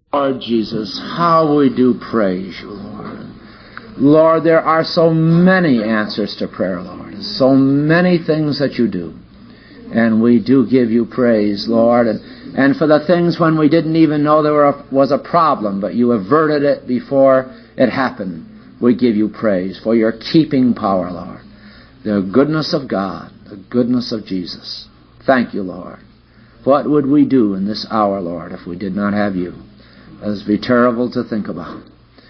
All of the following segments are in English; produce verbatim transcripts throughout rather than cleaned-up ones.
Lord Jesus, how we do praise you, Lord. Lord, there are so many answers to prayer, Lord. So many things that you do. And we do give you praise, Lord. And, and for the things when we didn't even know there were a, was a problem, but you averted it before it happened, we give you praise for your keeping power, Lord. The goodness of God, the goodness of Jesus. Thank you, Lord. What would we do in this hour, Lord, if we did not have you? That would be terrible to think about.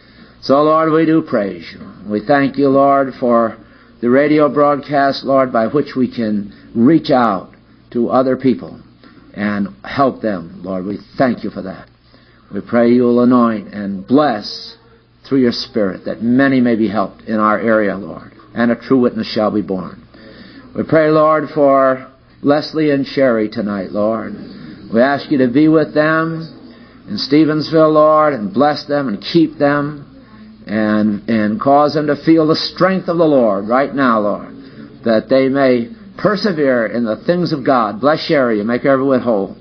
So, Lord, we do praise you. We thank you, Lord, for the radio broadcast, Lord, by which we can reach out to other people and help them, Lord. We thank you for that. We pray you will anoint and bless through your Spirit that many may be helped in our area, Lord, and a true witness shall be born. We pray, Lord, for Leslie and Sherry tonight, Lord. We ask you to be with them in Stevensville, Lord, and bless them and keep them and and cause them to feel the strength of the Lord right now, Lord, that they may persevere in the things of God. Bless Sherry and make every whit whole.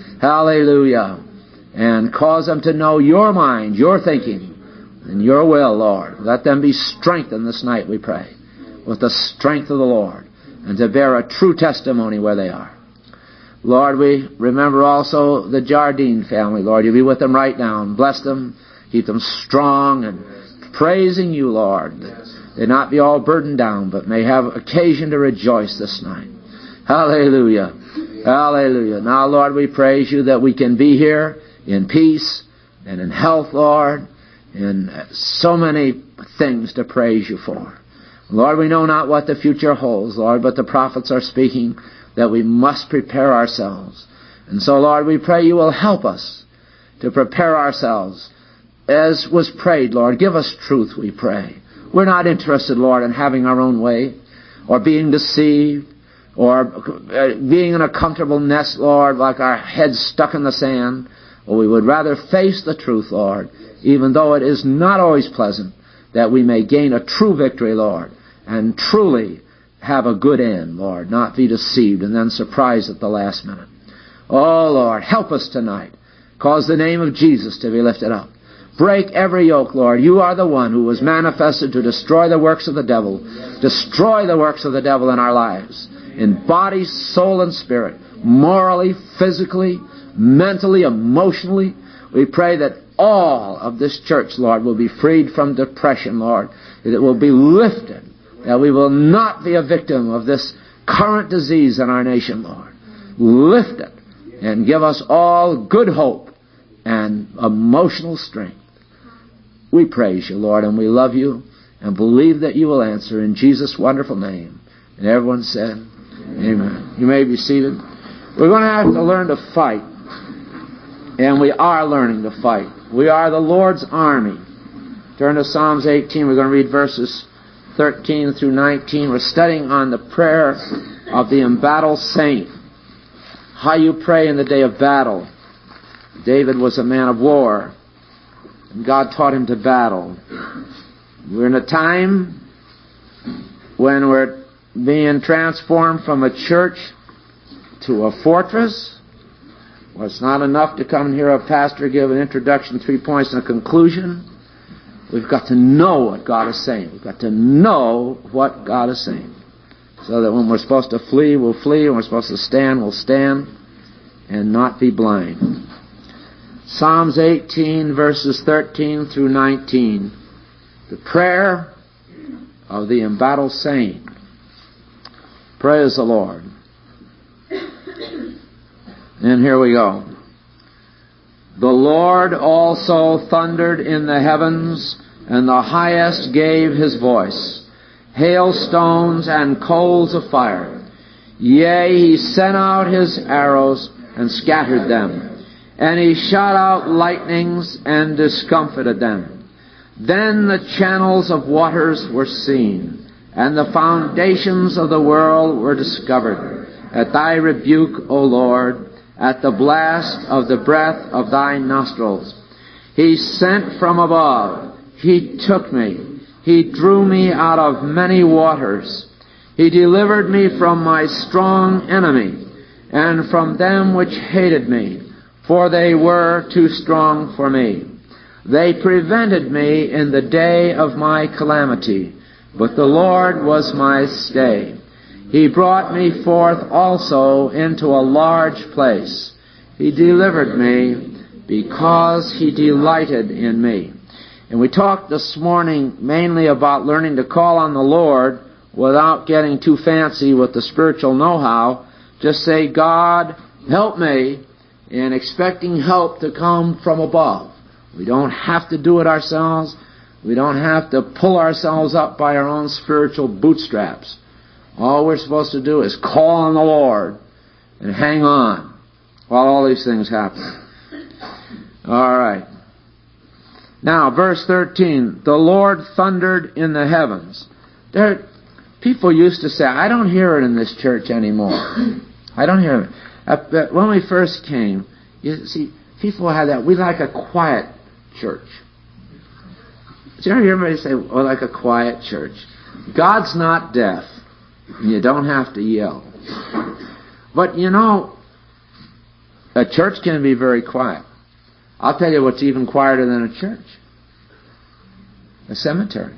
Hallelujah. And cause them to know your mind, your thinking, and your will, Lord. Let them be strengthened this night, we pray, with the strength of the Lord, and to bear a true testimony where they are. Lord, we remember also the Jardine family, Lord. You be with them right now and bless them, keep them strong and praising you, Lord. They not be all burdened down, but may have occasion to rejoice this night. Hallelujah. Hallelujah. Now, Lord, we praise you that we can be here in peace and in health, Lord, and so many things to praise you for. Lord, we know not what the future holds, Lord, but the prophets are speaking that we must prepare ourselves. And so, Lord, we pray you will help us to prepare ourselves. As was prayed, Lord, give us truth, we pray. We're not interested, Lord, in having our own way or being deceived or being in a comfortable nest, Lord, like our heads stuck in the sand. Well, we would rather face the truth, Lord, even though it is not always pleasant, that we may gain a true victory, Lord, and truly have a good end, Lord, not be deceived and then surprised at the last minute. Oh, Lord, help us tonight. Cause the name of Jesus to be lifted up. Break every yoke, Lord. You are the one who was manifested to destroy the works of the devil. Destroy the works of the devil in our lives, in body, soul, and spirit, morally, physically, mentally, emotionally. We pray that all of this church, Lord, will be freed from depression, Lord. That it will be lifted. That we will not be a victim of this current disease in our nation, Lord. Lift it and give us all good hope and emotional strength. We praise you, Lord, and we love you and believe that you will answer in Jesus' wonderful name. And everyone said, amen. You may be seated. We're going to have to learn to fight. And we are learning to fight. We are the Lord's army. Turn to Psalms eighteen. We're going to read verses thirteen through nineteen. We're studying on the prayer of the embattled saint. How you pray in the day of battle. David was a man of war, and God taught him to battle. We're in a time when we're being transformed from a church to a fortress. Well, it's not enough to come and hear a pastor give an introduction, three points, and a conclusion. We've got to know what God is saying. We've got to know what God is saying. So that when we're supposed to flee, we'll flee. When we're supposed to stand, we'll stand and not be blind. Psalms eighteen, verses thirteen through nineteen. The prayer of the embattled saint. Praise the Lord. And here we go. The Lord also thundered in the heavens, and the highest gave his voice. Hailstones and coals of fire. Yea, he sent out his arrows and scattered them. And he shot out lightnings and discomfited them. Then the channels of waters were seen, and the foundations of the world were discovered. At thy rebuke, O Lord, at the blast of the breath of thy nostrils. He sent from above. He took me. He drew me out of many waters. He delivered me from my strong enemy, and from them which hated me. for they were too strong for me. They prevented me in the day of my calamity, but the Lord was my stay. He brought me forth also into a large place. He delivered me because He delighted in me. And we talked this morning mainly about learning to call on the Lord without getting too fancy with the spiritual know-how. Just say, God, help me, and expecting help to come from above. We don't have to do it ourselves. We don't have to pull ourselves up by our own spiritual bootstraps. All we're supposed to do is call on the Lord and hang on while all these things happen. All right. Now, verse thirteen, the Lord thundered in the heavens. There, people used to say, I don't hear it in this church anymore. I don't hear it. Uh, when we first came, you see, people had that, we like a quiet church. Did you ever hear anybody say, oh, like a quiet church? God's not deaf, and you don't have to yell. But, you know, a church can be very quiet. I'll tell you what's even quieter than a church. A cemetery.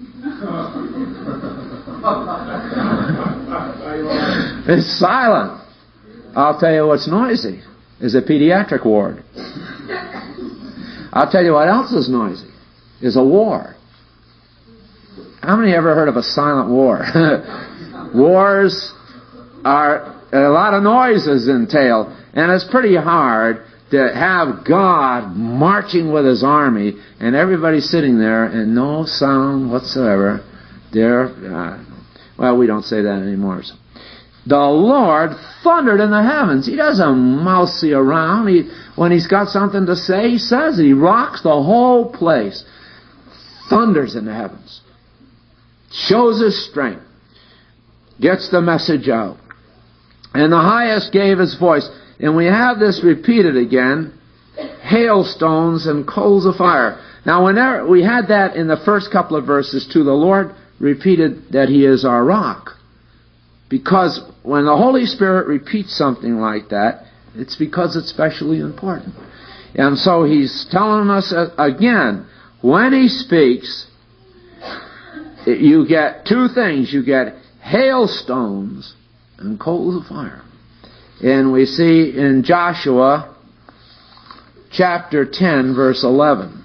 It's silent. I'll tell you what's noisy is a pediatric ward. I'll tell you what else is noisy is a war. How many ever heard of a silent war? Wars are a lot of noises entail, and it's pretty hard to have God marching with His army and everybody sitting there and no sound whatsoever. There, uh, well, we don't say that anymore. So. The Lord thundered in the heavens. He doesn't mousy around. He, when He's got something to say, He says it. He rocks the whole place. Thunders in the heavens. Shows His strength. Gets the message out. And the highest gave His voice. And we have this repeated again, hailstones and coals of fire. Now, whenever we had that in the first couple of verses too, the Lord repeated that He is our rock. Because when the Holy Spirit repeats something like that, it's because it's specially important. And so He's telling us again, when He speaks, you get two things. You get hailstones and coals of fire. And we see in Joshua chapter ten, verse eleven.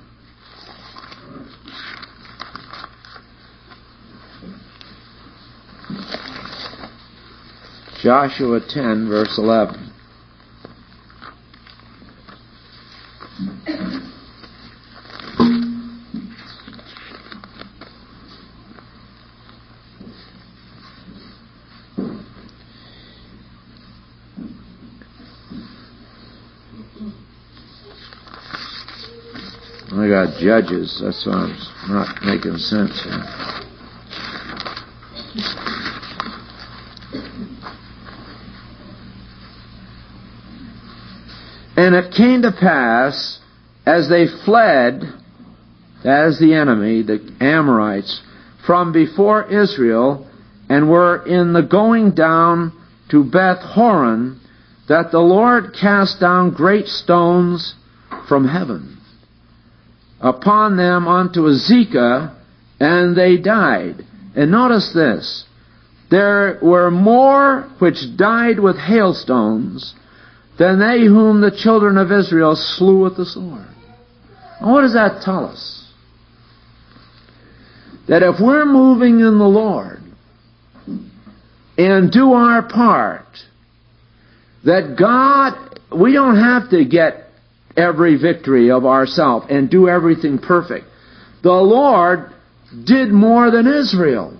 Joshua ten, verse eleven. I got Judges. That's why I'm not making sense here. And it came to pass, as they fled, as the enemy, the Amorites, from before Israel, and were in the going down to Beth Horon, that the Lord cast down great stones from heaven upon them unto Azekah, and they died. And notice this, there were more which died with hailstones than they whom the children of Israel slew with the sword. And what does that tell us? That if we're moving in the Lord and do our part, that God, we don't have to get every victory of ourselves and do everything perfect. The Lord did more than Israel.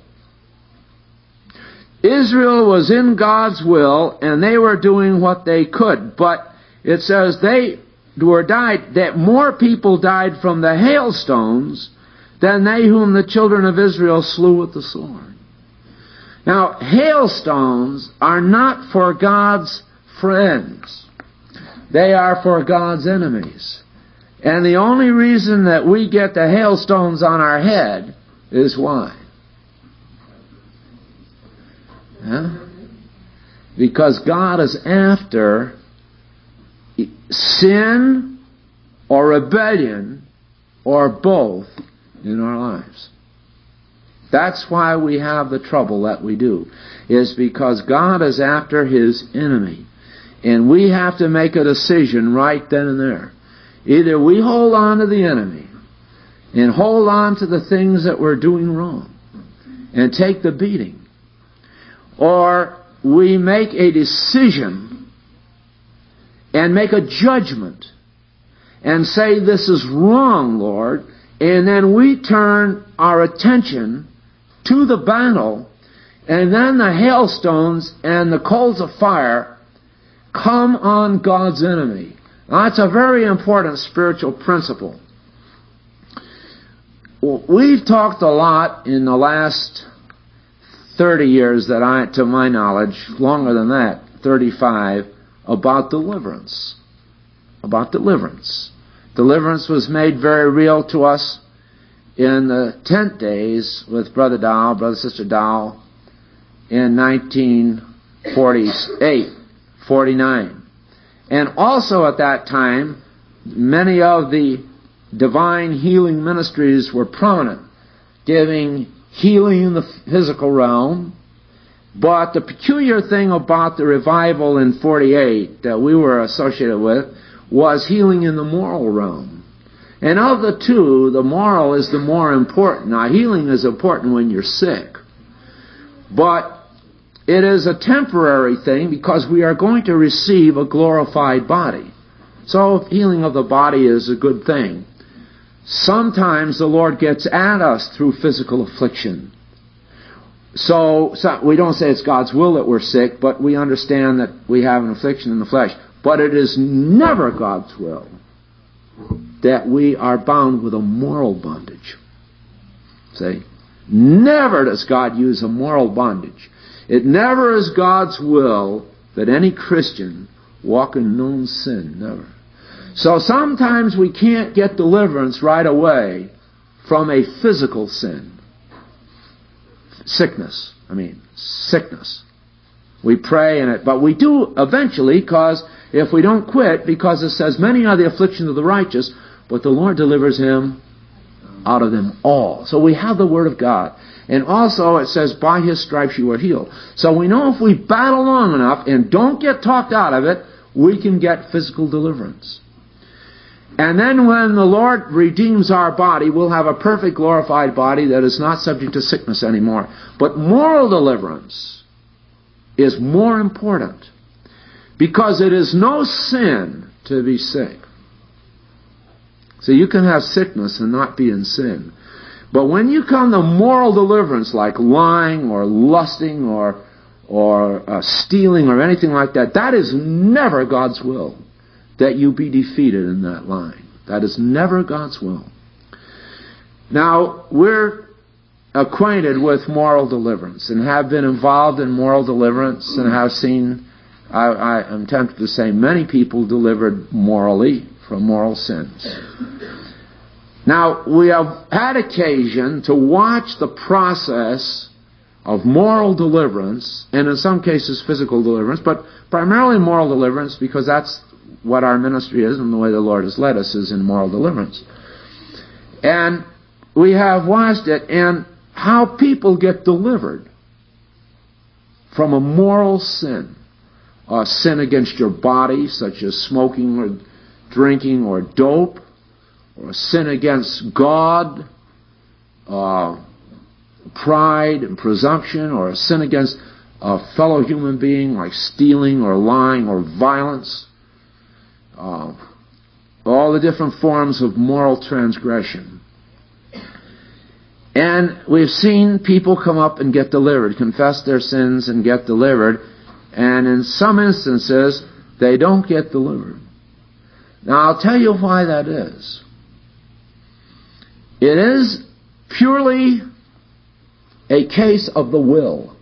Israel was in God's will and they were doing what they could, but it says they were died, that more people died from the hailstones than they whom the children of Israel slew with the sword. Now, hailstones are not for God's friends. They are for God's enemies. And the only reason that we get the hailstones on our head is why? Huh? Because God is after sin or rebellion or both in our lives. That's why we have the trouble that we do, is because God is after His enemy. And we have to make a decision right then and there. Either we hold on to the enemy and hold on to the things that we're doing wrong and take the beating, or we make a decision and make a judgment and say, this is wrong, Lord, and then we turn our attention to the battle, and then the hailstones and the coals of fire come on God's enemy. Now, that's a very important spiritual principle. We've talked a lot in the last thirty years that I, to my knowledge, longer than that, thirty-five, about deliverance. About deliverance. Deliverance was made very real to us in the tent days with Brother Dow, Brother Sister Dow, in nineteen forty-eight, forty-nine. And also at that time, many of the divine healing ministries were prominent, giving healing in the physical realm. But the peculiar thing about the revival in forty-eight that we were associated with was healing in the moral realm. And of the two, the moral is the more important. Now, healing is important when you're sick. But it is a temporary thing because we are going to receive a glorified body. So healing of the body is a good thing. Sometimes the Lord gets at us through physical affliction. So, so we don't say it's God's will that we're sick, but we understand that we have an affliction in the flesh. But it is never God's will that we are bound with a moral bondage. See? Never does God use a moral bondage. It never is God's will that any Christian walk in known sin. Never. So sometimes we can't get deliverance right away from a physical sin. Sickness. I mean, sickness. We pray in it, but we do eventually, because if we don't quit, because it says, many are the afflictions of the righteous, but the Lord delivers him out of them all. So we have the Word of God. And also it says, by His stripes you are healed. So we know if we battle long enough and don't get talked out of it, we can get physical deliverance. And then when the Lord redeems our body, we'll have a perfect glorified body that is not subject to sickness anymore. But moral deliverance is more important, because it is no sin to be sick. So you can have sickness and not be in sin. But when you come to moral deliverance, like lying or lusting or or uh, stealing or anything like that, that is never God's will that you be defeated in that line. That is never God's will. Now, we're acquainted with moral deliverance and have been involved in moral deliverance and have seen, I, I am tempted to say, many people delivered morally from moral sins. Now, we have had occasion to watch the process of moral deliverance, and in some cases physical deliverance, but primarily moral deliverance, because that's what our ministry is and the way the Lord has led us is in moral deliverance. And we have watched it, and how people get delivered from a moral sin. A sin against your body, such as smoking or drinking or dope, or a sin against God, uh, pride and presumption, or a sin against a fellow human being like stealing or lying or violence. Uh, all the different forms of moral transgression. And we've seen people come up and get delivered, confess their sins and get delivered, and in some instances, they don't get delivered. Now, I'll tell you why that is. It is purely a case of the will.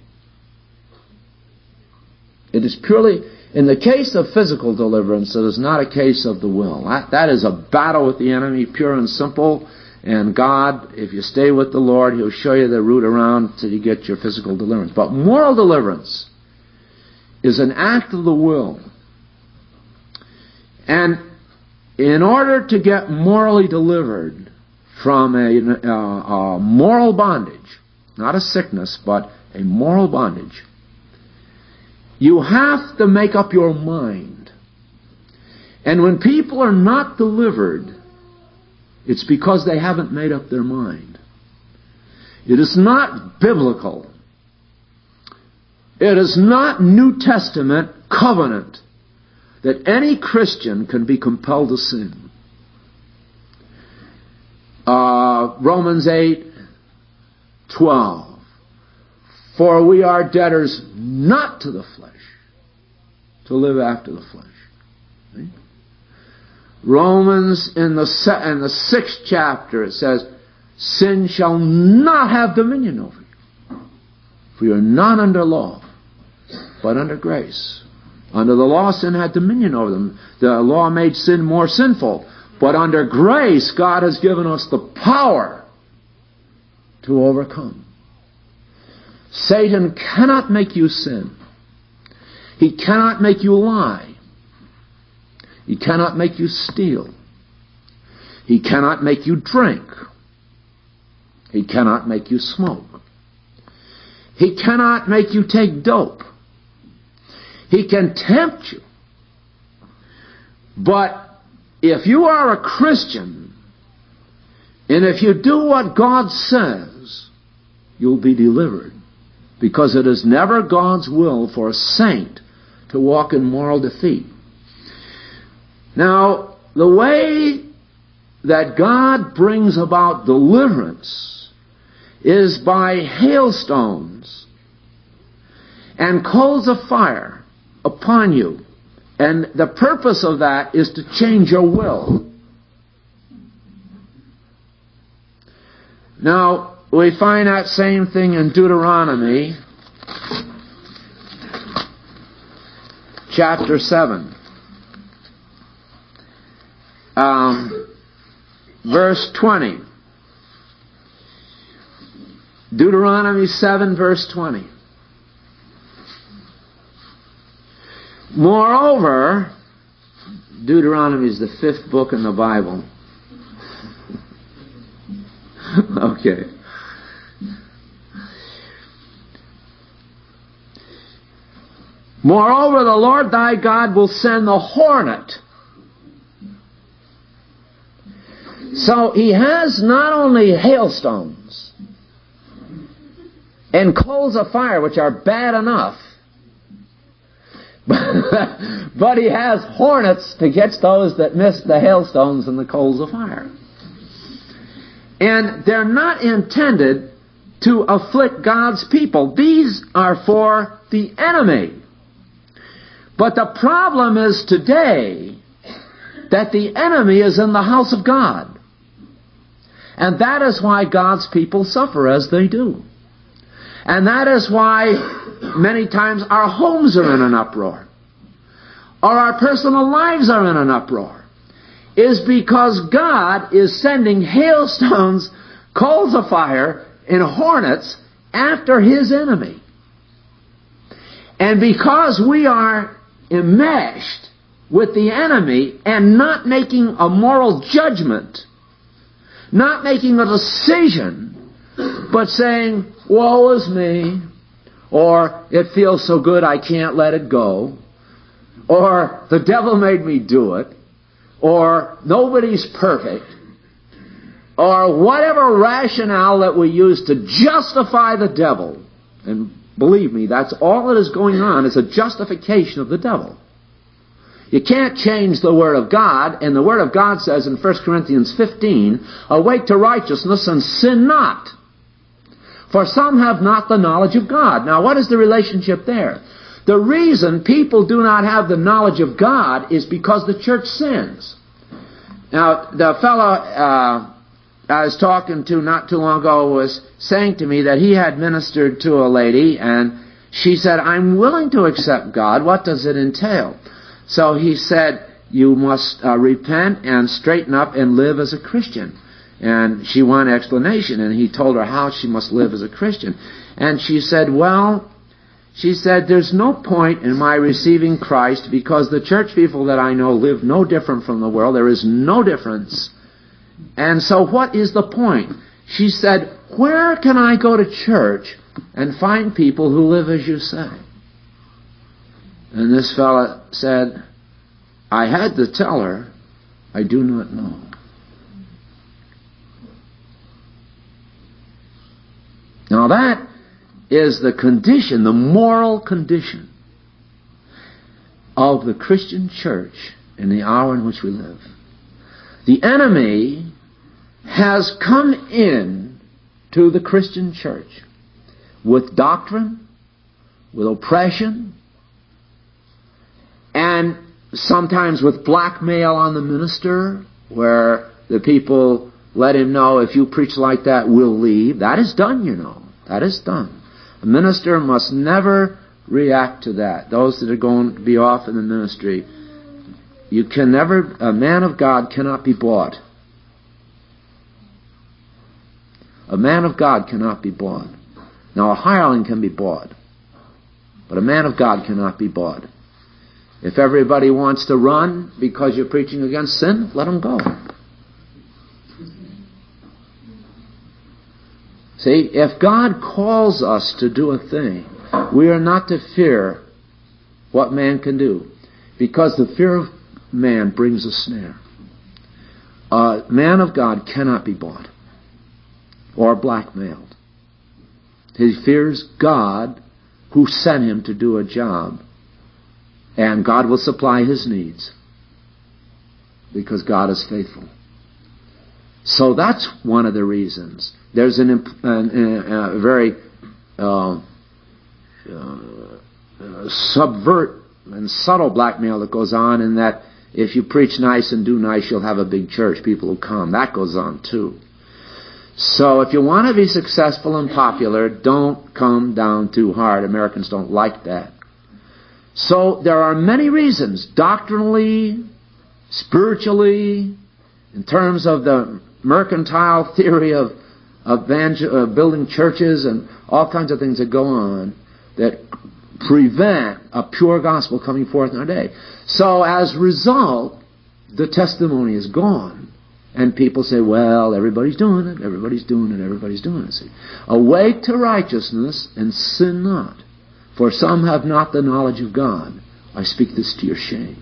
It is purely, in the case of physical deliverance, it is not a case of the will. That, that is a battle with the enemy, pure and simple. And God, if you stay with the Lord, He'll show you the route around till you get your physical deliverance. But moral deliverance is an act of the will. And in order to get morally delivered from a, uh, a moral bondage, not a sickness, but a moral bondage, you have to make up your mind. And when people are not delivered, it's because they haven't made up their mind. It is not biblical. It is not New Testament covenant that any Christian can be compelled to sin. Uh, Romans eight twelve. For we are debtors not to the flesh, to live after the flesh. See? Romans in the se- in the sixth chapter it says, sin shall not have dominion over you. For you are not under law, but under grace. Under the law, sin had dominion over them. The law made sin more sinful. But under grace, God has given us the power to overcome. Satan cannot make you sin. He cannot make you lie. He cannot make you steal. He cannot make you drink. He cannot make you smoke. He cannot make you take dope. He can tempt you. But if you are a Christian, and if you do what God says, you'll be delivered. Because it is never God's will for a saint to walk in moral defeat. Now, the way that God brings about deliverance is by hailstones and coals of fire upon you. And the purpose of that is to change your will. Now, we find that same thing in Deuteronomy chapter seven. Um, verse twenty. Deuteronomy seven, verse twenty. Moreover, Deuteronomy is the fifth book in the Bible. Okay. Moreover, the Lord thy God will send the hornet. So he has not only hailstones and coals of fire, which are bad enough, but he has hornets to catch those that miss the hailstones and the coals of fire. And they're not intended to afflict God's people. These are for the enemy. But the problem is today that the enemy is in the house of God. And that is why God's people suffer as they do. And that is why many times our homes are in an uproar, or our personal lives are in an uproar, is because God is sending hailstones, coals of fire, and hornets after His enemy. And because we are enmeshed with the enemy and not making a moral judgment, not making a decision, but saying, woe is me, or it feels so good I can't let it go, or the devil made me do it, or nobody's perfect, or whatever rationale that we use to justify the devil. And believe me, that's all that is going on, is a justification of the devil. You can't change the Word of God, and the Word of God says in First Corinthians fifteen, awake to righteousness and sin not. For some have not the knowledge of God. Now, what is the relationship there? The reason people do not have the knowledge of God is because the church sins. Now, the fellow uh, I was talking to not too long ago was saying to me that he had ministered to a lady, and she said, I'm willing to accept God. What does it entail? So he said, you must uh, repent and straighten up and live as a Christian. And she wanted explanation, and he told her how she must live as a Christian. And she said, well, she said, there's no point in my receiving Christ because the church people that I know live no different from the world. There is no difference. And so what is the point? She said, where can I go to church and find people who live as you say? And this fella said, I had to tell her, I do not know. Now that is the condition, the moral condition of the Christian church in the hour in which we live. The enemy has come in to the Christian church with doctrine, with oppression, and sometimes with blackmail on the minister, where the people let him know, if you preach like that, we'll leave. That is done, you know. That is done. A minister must never react to that. Those that are going to be off in the ministry, you can never, a man of God cannot be bought. A man of God cannot be bought. Now, a hireling can be bought, but a man of God cannot be bought. If everybody wants to run because you're preaching against sin, let them go. See, if God calls us to do a thing, we are not to fear what man can do, because the fear of man brings a snare. A man of God cannot be bought or blackmailed. He fears God who sent him to do a job, and God will supply his needs because God is faithful. So that's one of the reasons. There's an, an, a very uh, uh, subvert and subtle blackmail that goes on, in that if you preach nice and do nice, you'll have a big church. People will come. That goes on too. So if you want to be successful and popular, don't come down too hard. Americans don't like that. So there are many reasons, doctrinally, spiritually, in terms of the mercantile theory of, of evangel- uh, building churches and all kinds of things that go on, that prevent a pure gospel coming forth in our day. So as a result, the testimony is gone. And people say, well, everybody's doing it, everybody's doing it, everybody's doing it. See? Awake to righteousness and sin not. For some have not the knowledge of God. I speak this to your shame.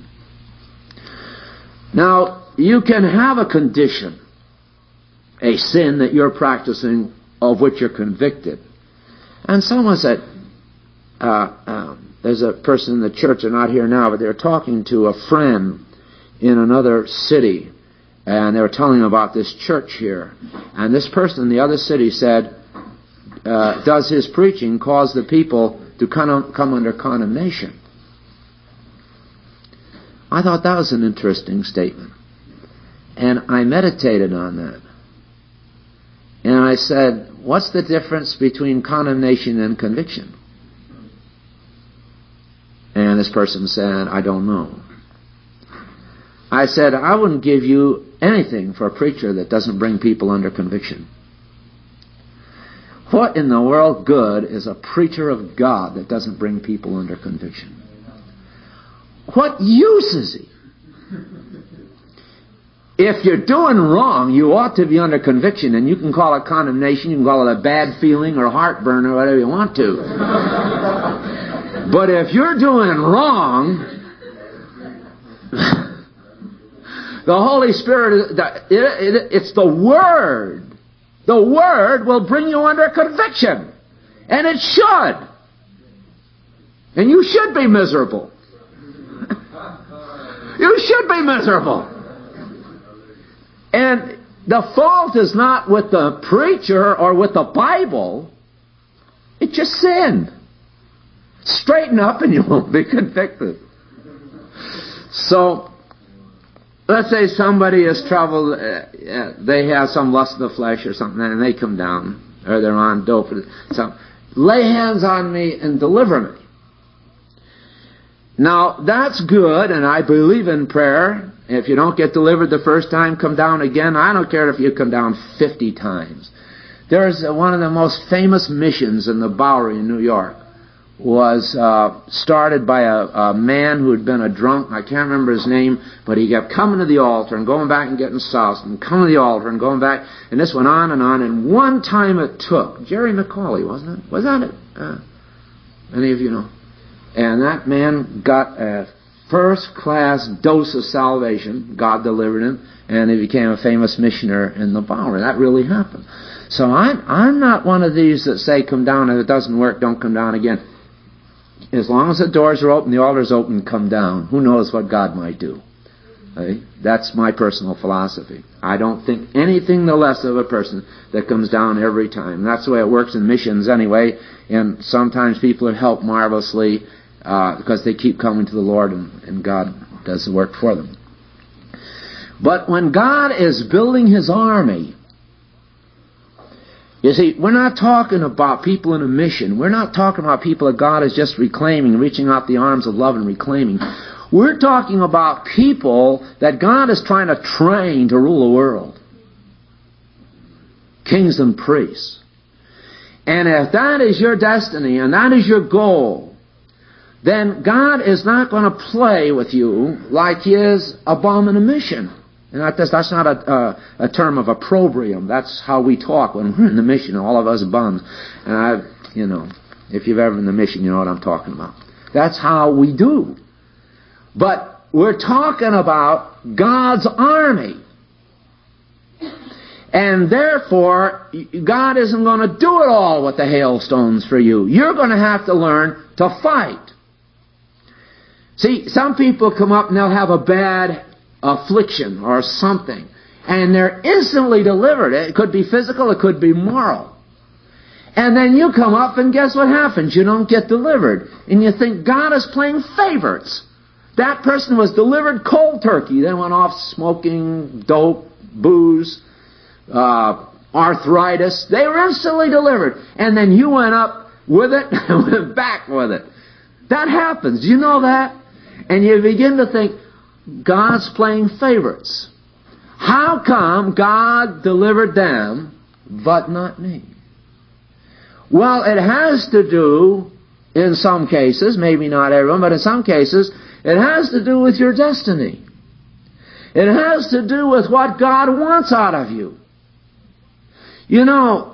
Now, you can have a condition, a sin that you're practicing, of which you're convicted. And someone said, uh, uh, there's a person in the church, they're not here now, but they're talking to a friend in another city, and they were telling him about this church here. And this person in the other city said, uh, does his preaching cause the people to come, come under condemnation? I thought that was an interesting statement. And I meditated on that. And I said, what's the difference between condemnation and conviction? And this person said, I don't know. I said, I wouldn't give you anything for a preacher that doesn't bring people under conviction. What in the world good is a preacher of God that doesn't bring people under conviction? What use is he? If you're doing wrong, you ought to be under conviction, and you can call it condemnation, you can call it a bad feeling or heartburn or whatever you want to. But if you're doing wrong, the Holy Spirit, it's the Word. The Word will bring you under conviction. And it should. And you should be miserable. You should be miserable. And the fault is not with the preacher or with the Bible. It's just sin. Straighten up and you won't be convicted. So, let's say somebody has traveled, uh, they have some lust of the flesh or something, and they come down, or they're on dope. So, lay hands on me and deliver me. Now, that's good, and I believe in prayer. If you don't get delivered the first time, come down again. I don't care if you come down fifty times. There's one of the most famous missions in the Bowery in New York, was uh, started by a, a man who had been a drunk. I can't remember his name, but he kept coming to the altar and going back and getting sauced and coming to the altar and going back. And this went on and on. And one time it took, Jerry McCauley, wasn't it? Was that it? Uh, any of you know? And that man got a first-class dose of salvation. God delivered him, and he became a famous missionary in the Bowery. That really happened. So I'm, I'm not one of these that say, come down, if it doesn't work, don't come down again. As long as the doors are open, the altar's open, come down. Who knows what God might do? Okay? That's my personal philosophy. I don't think anything the less of a person that comes down every time. That's the way it works in missions anyway, and sometimes people are helped marvelously uh, because they keep coming to the Lord, and, and God does the work for them. But when God is building His army, you see, we're not talking about people in a mission. We're not talking about people that God is just reclaiming, reaching out the arms of love and reclaiming. We're talking about people that God is trying to train to rule the world. Kings and priests. And if that is your destiny and that is your goal, then God is not going to play with you like He is a bum in a mission. And that's, that's not a, a, a term of opprobrium. That's how we talk when we're in the mission, all of us bums. And I, you know, if you've ever been in the mission, you know what I'm talking about. That's how we do. But we're talking about God's army. And therefore, God isn't going to do it all with the hailstones for you. You're going to have to learn to fight. See, some people come up and they'll have a bad affliction or something, and they're instantly delivered. It could be physical, it could be moral. And then you come up and guess what happens? You don't get delivered. And you think God is playing favorites. That person was delivered cold turkey, then went off smoking, dope, booze, uh, arthritis. They were instantly delivered. And then you went up with it and went back with it. That happens. You know that? And you begin to think, God's playing favorites. How come God delivered them, but not me? Well, it has to do, in some cases, maybe not everyone, but in some cases, it has to do with your destiny. It has to do with what God wants out of you. You know,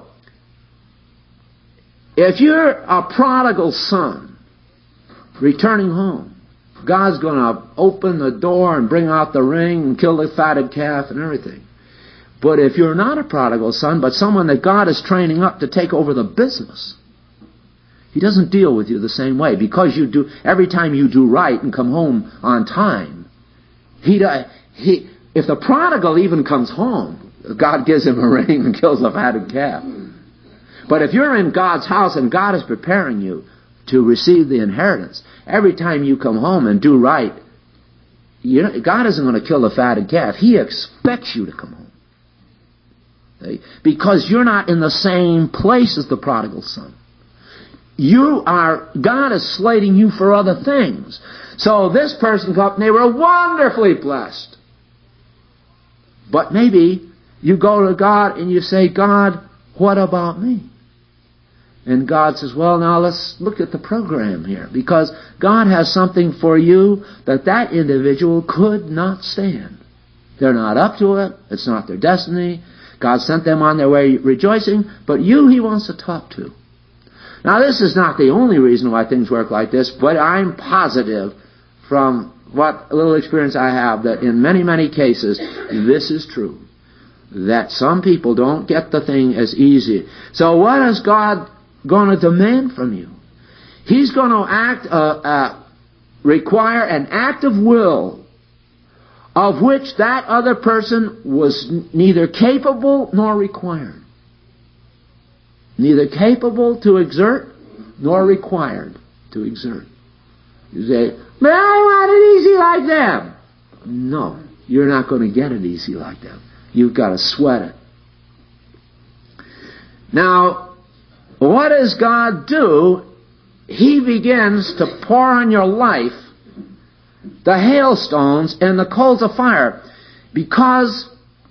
if you're a prodigal son returning home, God's going to open the door and bring out the ring and kill the fatted calf and everything. But if you're not a prodigal son, but someone that God is training up to take over the business, He doesn't deal with you the same way. Because you do, every time you do right and come home on time, He, he if the prodigal even comes home, God gives him a ring and kills the fatted calf. But if you're in God's house and God is preparing you to receive the inheritance, every time you come home and do right, you know, God isn't going to kill the fatted calf. He expects you to come home. Okay? Because you're not in the same place as the prodigal son. You are, God is slating you for other things. So this person come up and they were wonderfully blessed. But maybe you go to God and you say, God, what about me? And God says, well, now let's look at the program here. Because God has something for you that that individual could not stand. They're not up to it. It's not their destiny. God sent them on their way rejoicing. But you, He wants to talk to. Now, this is not the only reason why things work like this, but I'm positive from what little experience I have that in many, many cases, this is true. That some people don't get the thing as easy. So what is God going to demand from you? He's going to act, uh, uh, require an act of will of which that other person was neither capable nor required. Neither capable to exert nor required to exert. You say, but I want it easy like them. No, you're not going to get it easy like them. You've got to sweat it. Now, what does God do? He begins to pour on your life the hailstones and the coals of fire. Because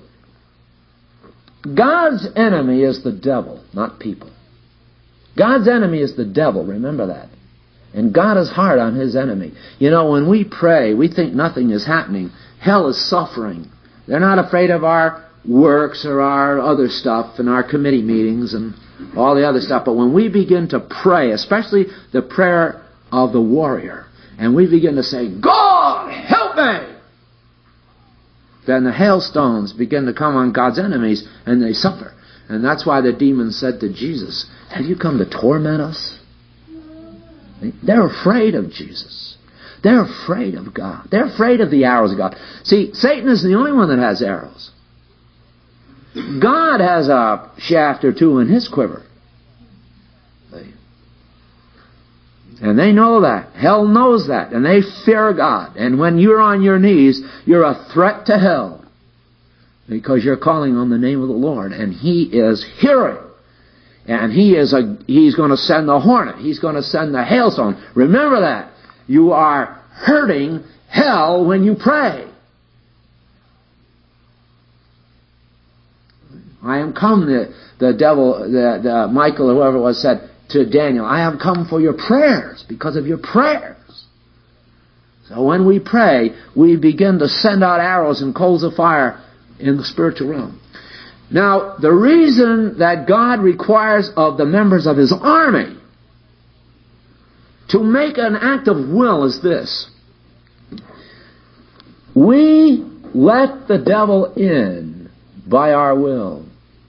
God's enemy is the devil, not people. God's enemy is the devil, remember that. And God is hard on His enemy. You know, when we pray, we think nothing is happening. Hell is suffering. They're not afraid of our works or our other stuff and our committee meetings and all the other stuff. But when we begin to pray, especially the prayer of the warrior, and we begin to say, God, help me! Then the hailstones begin to come on God's enemies and they suffer. And that's why the demons said to Jesus, have you come to torment us? They're afraid of Jesus. They're afraid of God. They're afraid of the arrows of God. See, Satan is the only one that has arrows. God has a shaft or two in His quiver. And they know that. Hell knows that. And they fear God. And when you're on your knees, you're a threat to hell. Because you're calling on the name of the Lord. And He is hearing. And he is a, He's going to send the hornet. He's going to send the hailstone. Remember that. You are hurting hell when you pray. I am come, the, the devil, the, the Michael or whoever it was said to Daniel, I have come for your prayers, because of your prayers. So when we pray, we begin to send out arrows and coals of fire in the spiritual realm. Now, the reason that God requires of the members of His army to make an act of will is this. We let the devil in by our will.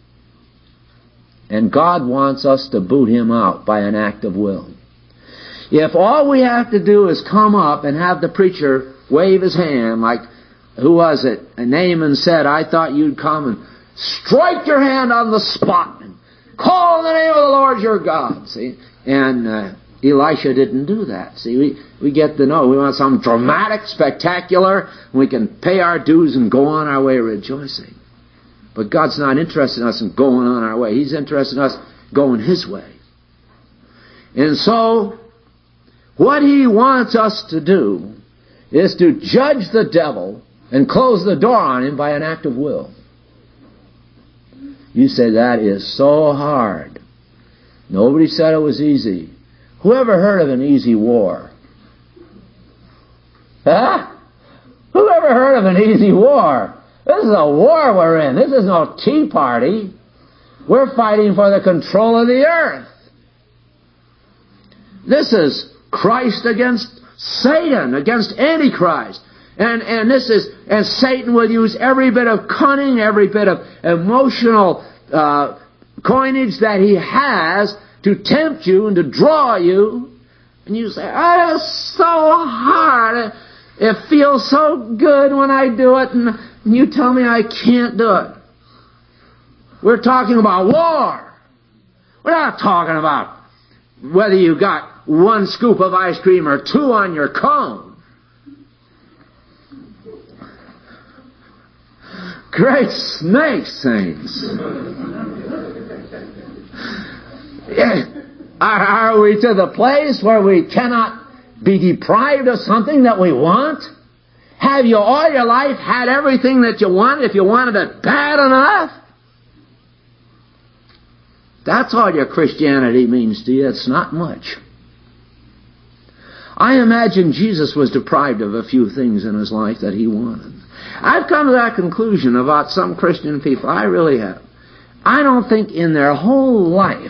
And God wants us to boot him out by an act of will. If all we have to do is come up and have the preacher wave his hand, like, who was it? And Naaman said, I thought you'd come and strike your hand on the spot and call the name of the Lord your God. See? And uh, Elisha didn't do that. See, we, we get to know. We want some dramatic, spectacular, we can pay our dues and go on our way rejoicing. But God's not interested in us in going on our way. He's interested in us going His way. And so, what He wants us to do is to judge the devil and close the door on him by an act of will. You say, that is so hard. Nobody said it was easy. Who ever heard of an easy war? Huh? Who ever heard of an easy war? This is a war we're in. This is no tea party. We're fighting for the control of the earth. This is Christ against Satan, against Antichrist. And, and this is, and Satan will use every bit of cunning, every bit of emotional uh, coinage that he has to tempt you and to draw you. And you say, oh, it's so hard. It feels so good when I do it, and you tell me I can't do it. We're talking about war. We're not talking about whether you got one scoop of ice cream or two on your cone. Great snakes, saints. Are, are we to the place where we cannot be deprived of something that we want? Have you all your life had everything that you wanted if you wanted it bad enough? That's all your Christianity means to you. It's not much. I imagine Jesus was deprived of a few things in His life that He wanted. I've come to that conclusion about some Christian people. I really have. I don't think in their whole life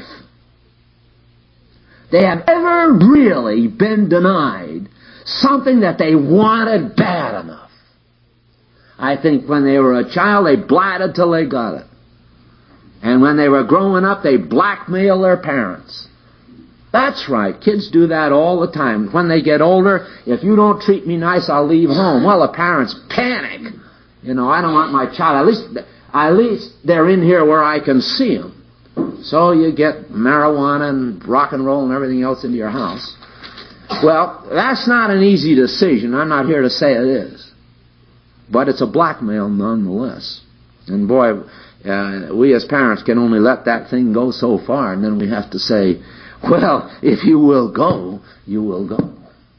they have ever really been denied something that they wanted bad enough. I think when they were a child, they blatted till they got it. And when they were growing up, they blackmailed their parents. That's right. Kids do that all the time. When they get older, if you don't treat me nice, I'll leave home. Well, the parents panic. You know, I don't want my child. At least, at least they're in here where I can see them. So you get marijuana and rock and roll and everything else into your house. Well, that's not an easy decision. I'm not here to say it is. But it's a blackmail nonetheless. And boy, uh, we as parents can only let that thing go so far, and then we have to say, well, if you will go, you will go.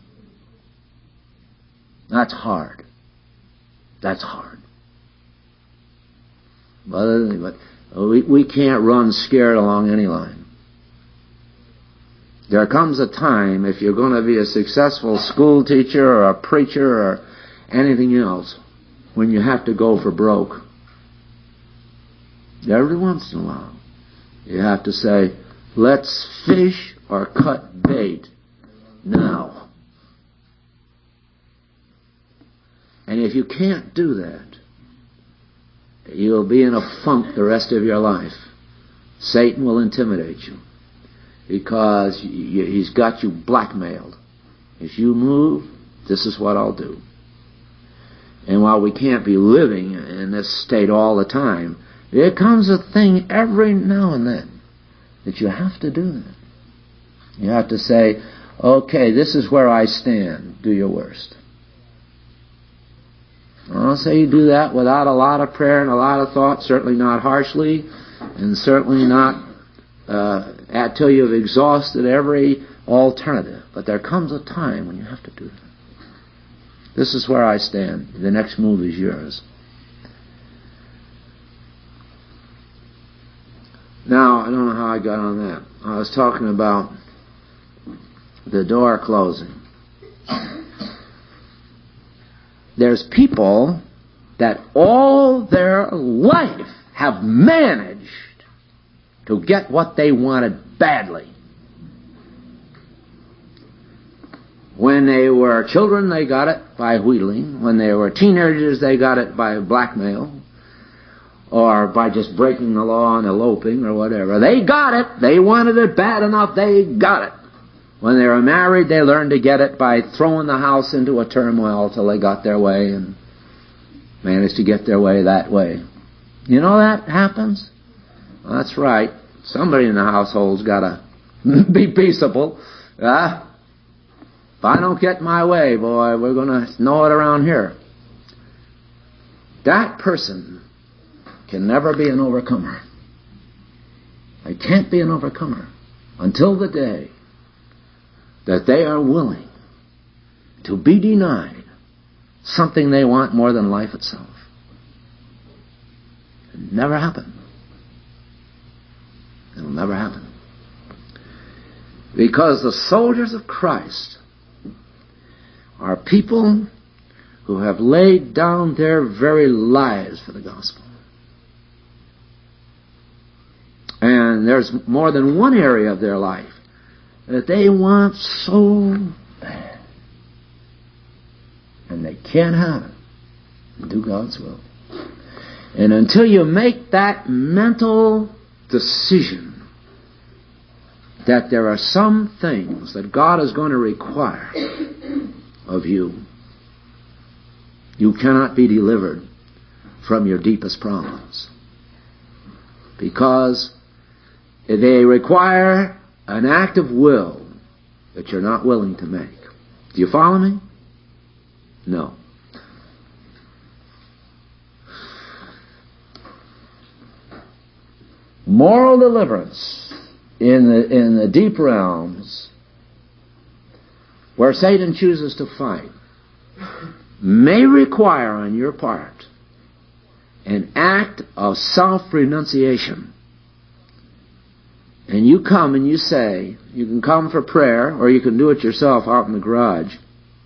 That's hard. That's hard. But, but we, we can't run scared along any line. There comes a time, if you're going to be a successful school teacher or a preacher or anything else, when you have to go for broke. Every once in a while, you have to say, let's fish or cut bait now. And if you can't do that, you'll be in a funk the rest of your life. Satan will intimidate you because he's got you blackmailed. If you move, this is what I'll do. And while we can't be living in this state all the time, there comes a thing every now and then that you have to do that. You have to say, okay, this is where I stand. Do your worst. I'll say you do that without a lot of prayer and a lot of thought, certainly not harshly, and certainly not uh, until you've exhausted every alternative. But there comes a time when you have to do that. This is where I stand. The next move is yours. Now, I don't know how I got on that. I was talking about the door closing. There's people that all their life have managed to get what they wanted badly. When they were children, they got it by wheedling. When they were teenagers, they got it by blackmail or by just breaking the law and eloping or whatever. They got it. They wanted it bad enough. They got it. When they were married, they learned to get it by throwing the house into a turmoil till they got their way and managed to get their way that way. You know that happens? Well, that's right. Somebody in the household's got to be peaceable. Uh, if I don't get my way, boy, we're going to know it around here. That person can never be an overcomer. They can't be an overcomer until the day that they are willing to be denied something they want more than life itself. It'll never happen. It'll never happen. Because the soldiers of Christ are people who have laid down their very lives for the gospel. And there's more than one area of their life that they want so bad. And they can't have it. Do God's will. And until you make that mental decision that there are some things that God is going to require of you, you cannot be delivered from your deepest problems. Because they require an act of will that you're not willing to make. Do you follow me? No. Moral deliverance in the in the deep realms where Satan chooses to fight may require on your part an act of self-renunciation. And you come and you say, you can come for prayer, or you can do it yourself out in the garage.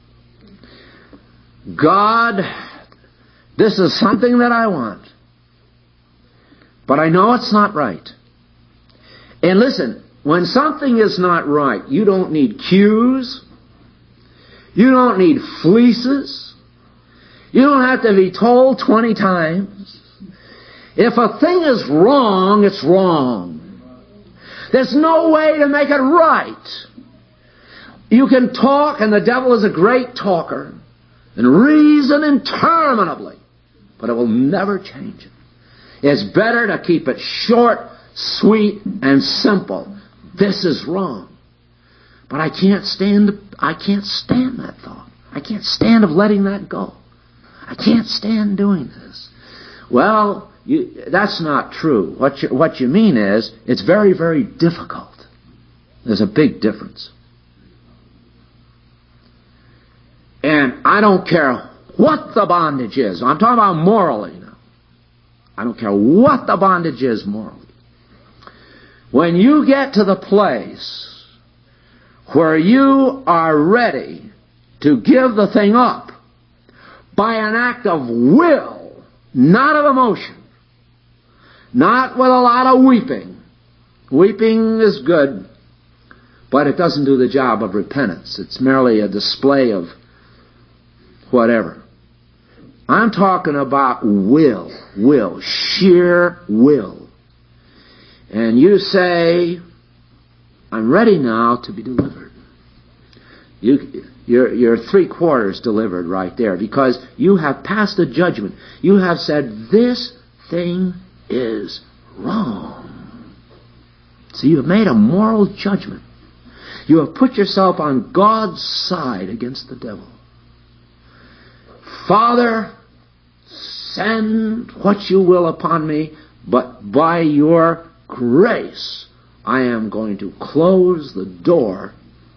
God, this is something that I want, but I know it's not right. And listen, when something is not right, you don't need cues. You don't need fleeces. You don't have to be told twenty times. If a thing is wrong, it's wrong. There's no way to make it right. You can talk, and the devil is a great talker, and reason interminably, but it will never change it. It's better to keep it short, sweet, and simple. This is wrong. But I can't stand, I can't stand that thought. I can't stand of letting that go. I can't stand doing this. Well, you, that's not true. What you, what you mean is, it's very, very difficult. There's a big difference. And I don't care what the bondage is. I'm talking about morally now. I don't care what the bondage is morally. When you get to the place where you are ready to give the thing up by an act of will, not of emotion, not with a lot of weeping. Weeping is good, but it doesn't do the job of repentance. It's merely a display of whatever. I'm talking about will, will, sheer will. And you say, I'm ready now to be delivered. You, you're, you're three quarters delivered right there, because you have passed a judgment. You have said, this thing is wrong. So you have made a moral judgment. You have put yourself on God's side against the devil. Father, send what you will upon me, but by your grace I am going to close the door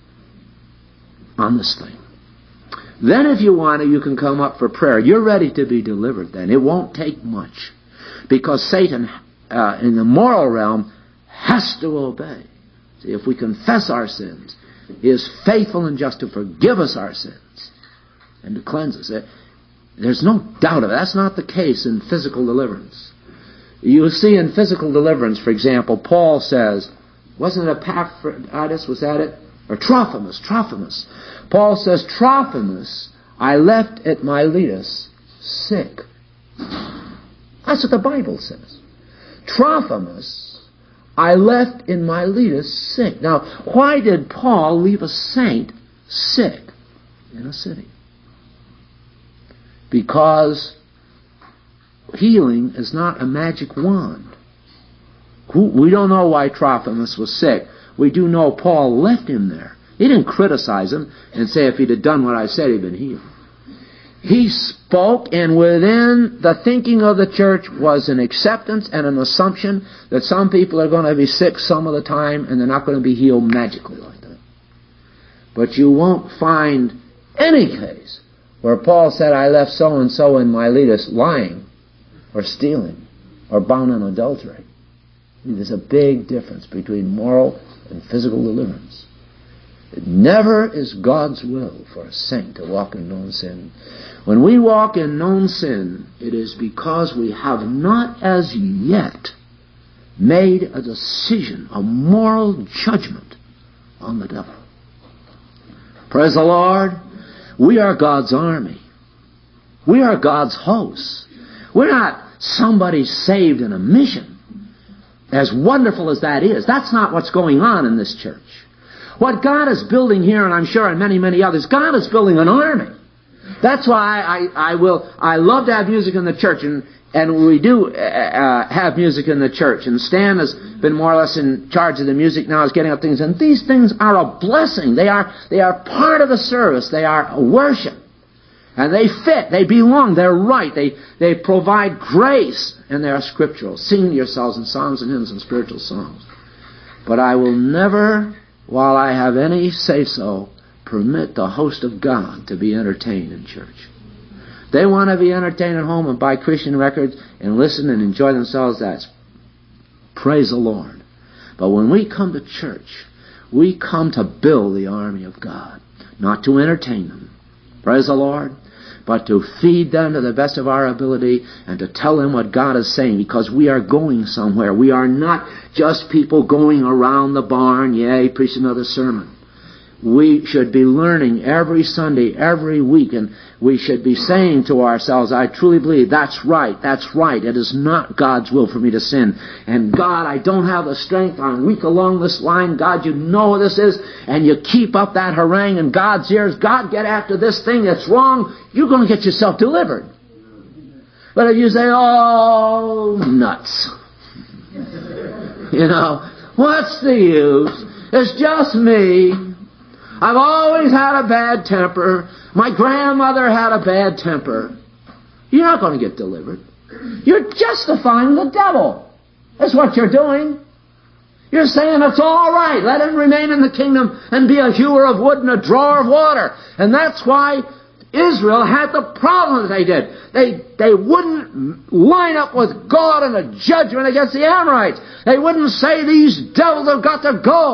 on this thing. Then if you want to, you can come up for prayer. You're ready to be delivered then. It won't take much, because Satan uh, in the moral realm has to obey. See, if we confess our sins, He is faithful and just to forgive us our sins and to cleanse us. There's no doubt of it. That's not the case in physical deliverance. You see, in physical deliverance, for example, Paul says, wasn't it Epaphroditus, was that it? Or Trophimus, Trophimus. Paul says, Trophimus I left at Miletus sick. That's what the Bible says. Trophimus I left in Miletus sick. Now, why did Paul leave a saint sick in a city? Because healing is not a magic wand. We don't know why Trophimus was sick. We do know Paul left him there. He didn't criticize him and say if he'd have done what I said, he'd been healed. He spoke, and within the thinking of the church was an acceptance and an assumption that some people are going to be sick some of the time and they're not going to be healed magically like that. But you won't find any case where Paul said, I left so-and-so in Miletus lying or stealing or bound in adultery. There's a big difference between moral and physical deliverance. It never is God's will for a saint to walk in known sin. When we walk in known sin, it is because we have not as yet made a decision, a moral judgment on the devil. Praise the Lord. We are God's army. We are God's hosts. We're not somebody saved in a mission. As wonderful as that is, that's not what's going on in this church. What God is building here, and I'm sure in many, many others, God is building an army. That's why I, I will, I love to have music in the church, and, and we do uh, have music in the church. And Stan has been more or less in charge of the music now, is getting up things. And these things are a blessing. They are, they are part of the service. They are worship. And they fit, they belong, they're right, they, they provide grace, and they are scriptural. Sing to yourselves in psalms and hymns and spiritual songs. But I will never, while I have any say-so, permit the host of God to be entertained in church. They want to be entertained at home and buy Christian records and listen and enjoy themselves. That's praise the Lord. But when we come to church, we come to build the army of God, not to entertain them. Praise the Lord. But to feed them to the best of our ability and to tell them what God is saying, because we are going somewhere. We are not just people going around the barn, yay, preach another sermon. We should be learning every Sunday, every week, and we should be saying to ourselves, I truly believe that's right, that's right. It is not God's will for me to sin. And God, I don't have the strength. I'm weak along this line. God, you know what this is. And you keep up that harangue in God's ears. God, get after this thing that's wrong. You're going to get yourself delivered. But if you say, oh, nuts. You know, what's the use? It's just me. I've always had a bad temper. My grandmother had a bad temper. You're not going to get delivered. You're justifying the devil. That's what you're doing. You're saying it's all right. Let him remain in the kingdom and be a hewer of wood and a drawer of water. And that's why Israel had the problem that they did. They, they wouldn't line up with God in a judgment against the Amorites. They wouldn't say these devils have got to go.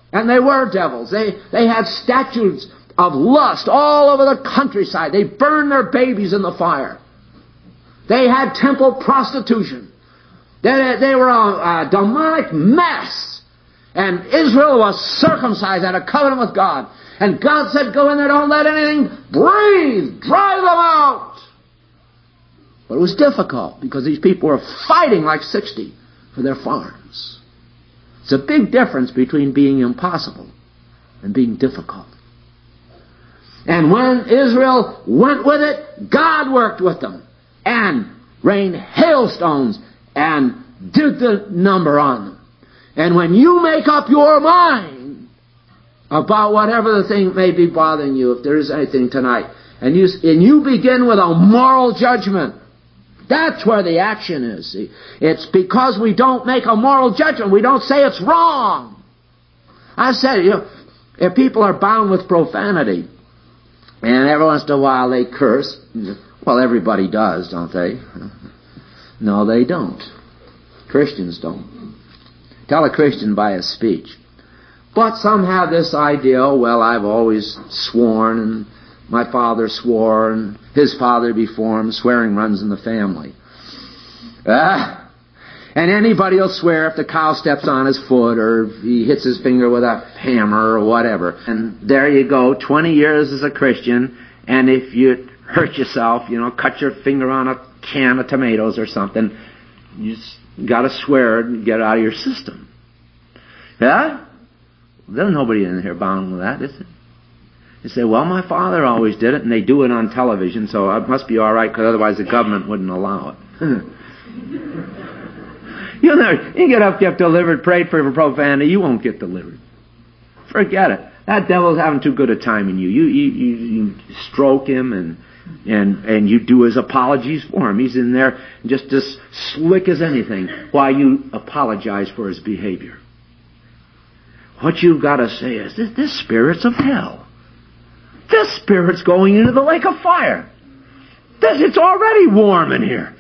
And they were devils. They, they had statues of lust all over the countryside. They burned their babies in the fire. They had temple prostitution. They, they were a, a demonic mess. And Israel was circumcised, had a covenant with God. And God said, go in there, don't let anything breathe. Drive them out. But it was difficult because these people were fighting like sixty for their farms. It's a big difference between being impossible and being difficult. And when Israel went with it, God worked with them and rained hailstones and did the number on them. And when you make up your mind about whatever the thing may be bothering you, if there is anything tonight, and you, and you begin with a moral judgment, that's where the action is. See? It's because we don't make a moral judgment. We don't say it's wrong. I said, you know, if people are bound with profanity, and every once in a while they curse, well, everybody does, don't they? No, they don't. Christians don't. Tell a Christian by his speech. But some have this idea, well, I've always sworn, and my father swore, and his father before him. Swearing runs in the family. Ah. And anybody will swear if the cow steps on his foot, or he hits his finger with a hammer, or whatever. And there you go, twenty years as a Christian, and if you hurt yourself, you know, cut your finger on a can of tomatoes or something, you got to swear and get it out of your system. Yeah? There's nobody in here bound with that, is there? You say, well, my father always did it, and they do it on television, so it must be all right, because otherwise the government wouldn't allow it. You'll never, you get up, get delivered, prayed for profanity, you won't get delivered. Forget it. That devil's having too good a time in you. You, you, you, you stroke him, and and and you do his apologies for him. He's in there just as slick as anything while you apologize for his behavior. What you've got to say is, this, this spirit's of hell. This spirit's going into the lake of fire. This, it's already warm in here.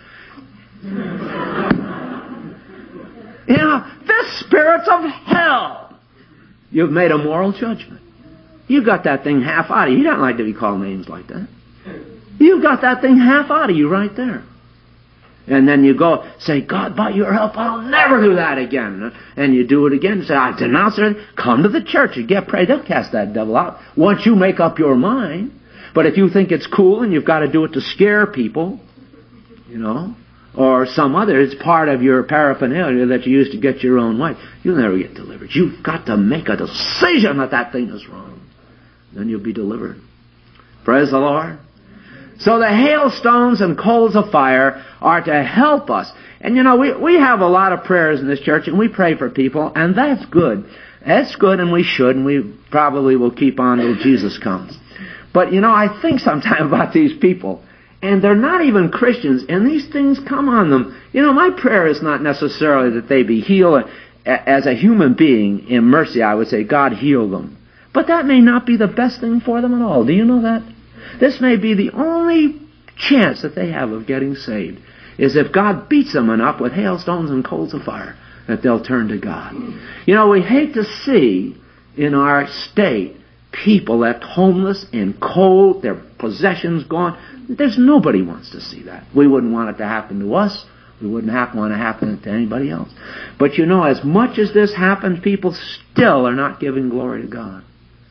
You know, this spirit's of hell. You've made a moral judgment. You got that thing half out of you. You don't like to be called names like that. You got that thing half out of you right there. And then you go, say, God, by your help, I'll never do that again. And you do it again. Say, I denounce it. Come to the church and get prayed. They'll cast that devil out once you make up your mind. But if you think it's cool and you've got to do it to scare people, you know, or some other, it's part of your paraphernalia that you use to get your own way, you'll never get delivered. You've got to make a decision that that thing is wrong. Then you'll be delivered. Praise the Lord. So the hailstones and coals of fire are to help us. And you know, we, we have a lot of prayers in this church, and we pray for people, and that's good. That's good, and we should, and we probably will keep on till Jesus comes. But you know, I think sometimes about these people, and they're not even Christians, and these things come on them. You know, my prayer is not necessarily that they be healed. As a human being, in mercy, I would say, God, heal them. But that may not be the best thing for them at all. Do you know that? This may be the only chance that they have of getting saved, is if God beats them enough with hailstones and coals of fire that they'll turn to God. You know, we hate to see in our state people left homeless and cold, their possessions gone. There's nobody wants to see that. We wouldn't want it to happen to us. We wouldn't have, want to happen to anybody else. But you know, as much as this happens, people still are not giving glory to God.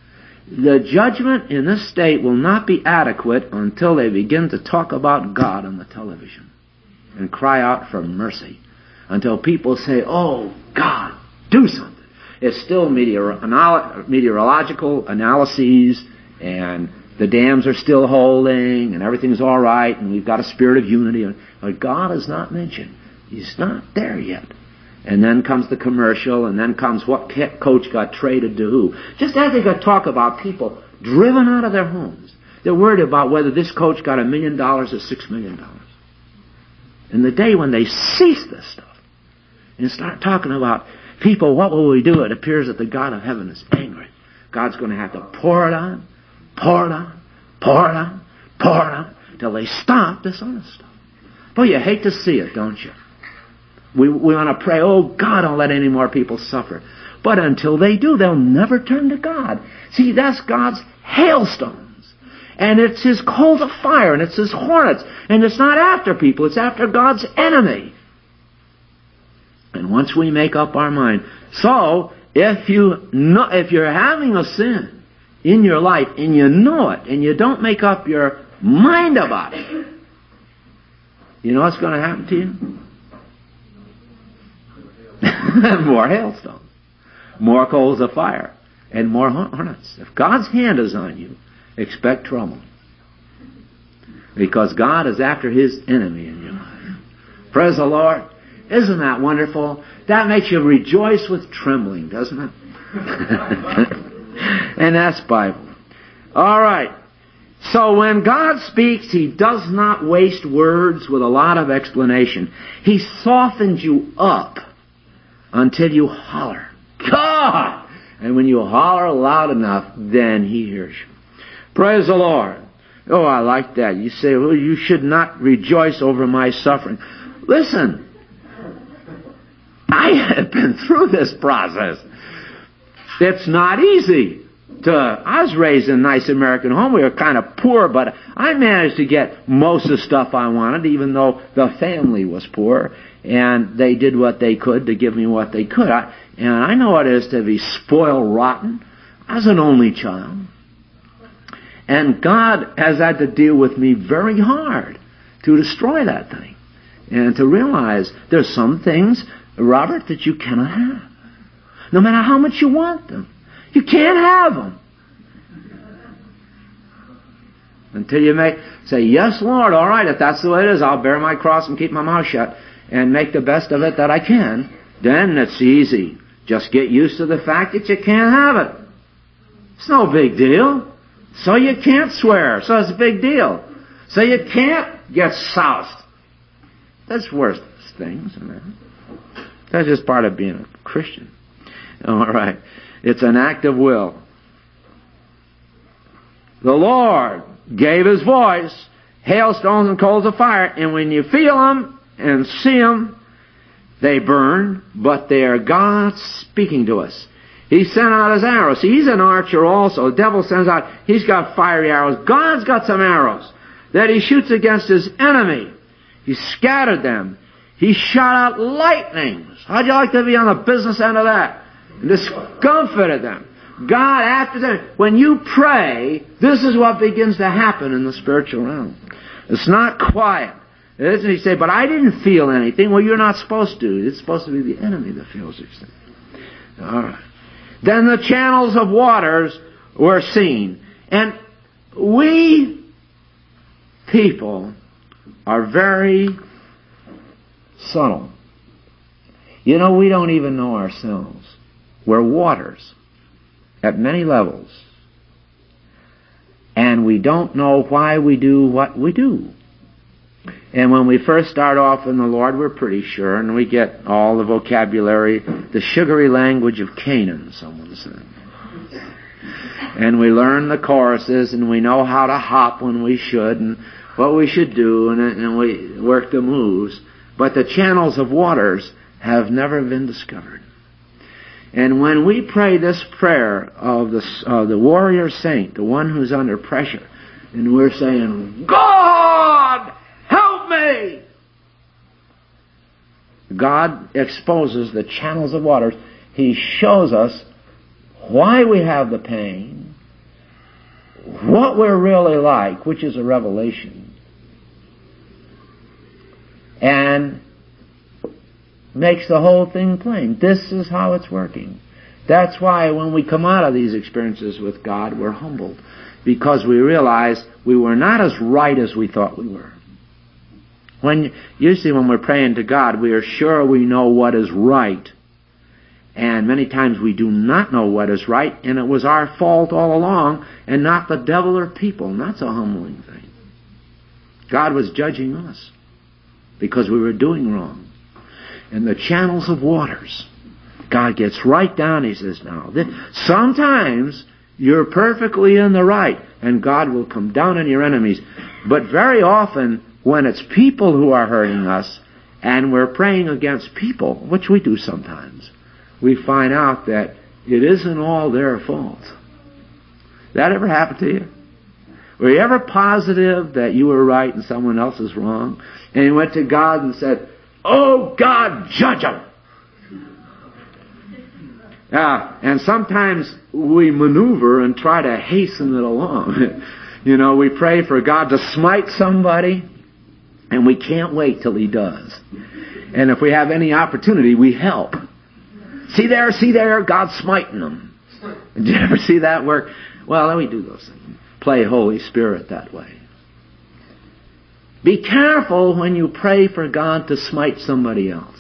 The judgment in this state will not be adequate until they begin to talk about God on the television and cry out for mercy. Until people say, oh, God, do something. It's still meteor- meteorological analyses, and the dams are still holding, and everything's all right, and we've got a spirit of unity. But God is not mentioned. He's not there yet. And then comes the commercial, and then comes what coach got traded to who. Just as they got talk about people driven out of their homes, they're worried about whether this coach got a million dollars or six million dollars. And the day when they cease this stuff and start talking about people, what will we do? It appears that the God of heaven is angry. God's going to have to pour it on, pour it on, pour it on, pour it on, till they stop this other stuff. Boy, you hate to see it, don't you? We, we want to pray, oh God, don't let any more people suffer. But until they do, they'll never turn to God. See, that's God's hailstones. And it's His coals of fire, and it's His hornets. And it's not after people, it's after God's enemy. And once we make up our mind. So, if, you know, if you're having a sin in your life, and you know it, and you don't make up your mind about it, you know what's going to happen to you? More hailstones. More coals of fire. And more hornets. If God's hand is on you, expect trouble. Because God is after His enemy in your life. Praise the Lord. Isn't that wonderful? That makes you rejoice with trembling, doesn't it? And that's Bible. All right. So when God speaks, He does not waste words with a lot of explanation. He softens you up until you holler, God! And when you holler loud enough, then He hears you. Praise the Lord. Oh, I like that. You say, well, you should not rejoice over my suffering. Listen, I have been through this process. It's not easy. To, I was raised in a nice American home. We were kind of poor, but I managed to get most of the stuff I wanted, even though the family was poor, and they did what they could to give me what they could. I, and I know what it is to be spoiled rotten. I was an only child. And God has had to deal with me very hard to destroy that thing. And to realize there's some things, Robert, that you cannot have. No matter how much you want them. You can't have them. Until you make, say, yes, Lord, all right, if that's the way it is, I'll bear my cross and keep my mouth shut and make the best of it that I can. Then it's easy. Just get used to the fact that you can't have it. It's no big deal. So you can't swear. So it's a big deal. So you can't get soused. That's worse things. That's just part of being a Christian. All right. It's an act of will. The Lord gave His voice, hailstones and coals of fire, and when you feel them and see them, they burn, but they are God speaking to us. He sent out His arrows. See, He's an archer also. The devil sends out, he's got fiery arrows. God's got some arrows that He shoots against His enemy. He scattered them. He shot out lightnings. How'd you like to be on the business end of that? And discomfited them. God, after them, when you pray, this is what begins to happen in the spiritual realm. It's not quiet. It isn't you say, but I didn't feel anything. Well, you're not supposed to. It's supposed to be the enemy that feels these things. All right. Then the channels of waters were seen. And we people are very subtle. You know, we don't even know ourselves. We're waters at many levels. And we don't know why we do what we do. And when we first start off in the Lord, we're pretty sure, and we get all the vocabulary, the sugary language of Canaan, someone said. And we learn the choruses, and we know how to hop when we should, and what we should do, and, and we work the moves. But the channels of waters have never been discovered. And when we pray this prayer of the, uh, the warrior saint, the one who's under pressure, and we're saying, God, help me! God exposes the channels of waters. He shows us why we have the pain, what we're really like, which is a revelation, and makes the whole thing plain. This is how it's working. That's why when we come out of these experiences with God, we're humbled. Because we realize we were not as right as we thought we were. When usually when we're praying to God, we are sure we know what is right. And many times we do not know what is right, and it was our fault all along, and not the devil or people. And that's a humbling thing. God was judging us because we were doing wrong. And the channels of waters, God gets right down. He says, now, this, sometimes you're perfectly in the right, and God will come down on your enemies. But very often, when it's people who are hurting us, and we're praying against people, which we do sometimes, we find out that it isn't all their fault. That ever happened to you? Were you ever positive that you were right and someone else is wrong? And you went to God and said, "Oh God, judge them." Uh, and sometimes we maneuver and try to hasten it along. You know, we pray for God to smite somebody, and we can't wait till He does. And if we have any opportunity, we help. See there, see there, God's smiting them. Did you ever see that work? Well, let me do those things. Play Holy Spirit that way. Be careful when you pray for God to smite somebody else.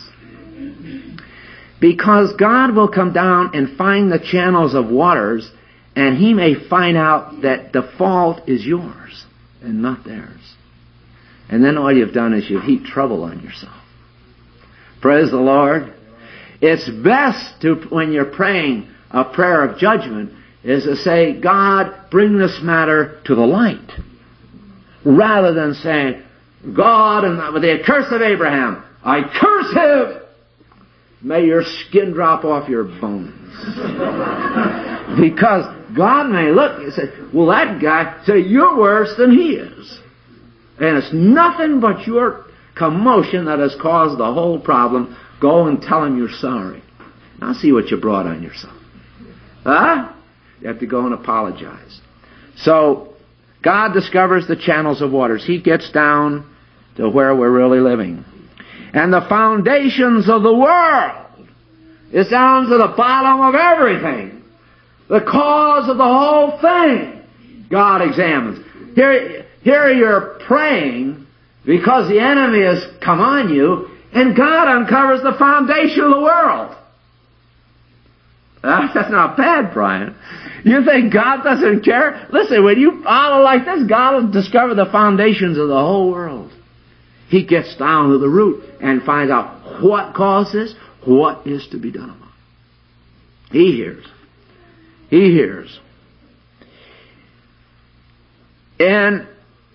Because God will come down and find the channels of waters, and He may find out that the fault is yours and not theirs. And then all you've done is you've heaped trouble on yourself. Praise the Lord. It's best to, when you're praying a prayer of judgment, is to say, "God, bring this matter to the light." Rather than saying, "God, and with the curse of Abraham, I curse him. May your skin drop off your bones." Because God may look and say, "Well, that guy, say, you're worse than he is. And it's nothing but your commotion that has caused the whole problem. Go and tell him you're sorry. Now see what you brought on yourself." Huh? You have to go and apologize. So, God discovers the channels of waters. He gets down to where we're really living. And the foundations of the world. It's down to the bottom of everything. The cause of the whole thing, God examines. Here, here you're praying because the enemy has come on you, and God uncovers the foundation of the world. Uh, that's not bad, Brian. You think God doesn't care? Listen, when you follow like this, God will discover the foundations of the whole world. He gets down to the root and finds out what caused this, what is to be done about it. He hears. He hears. And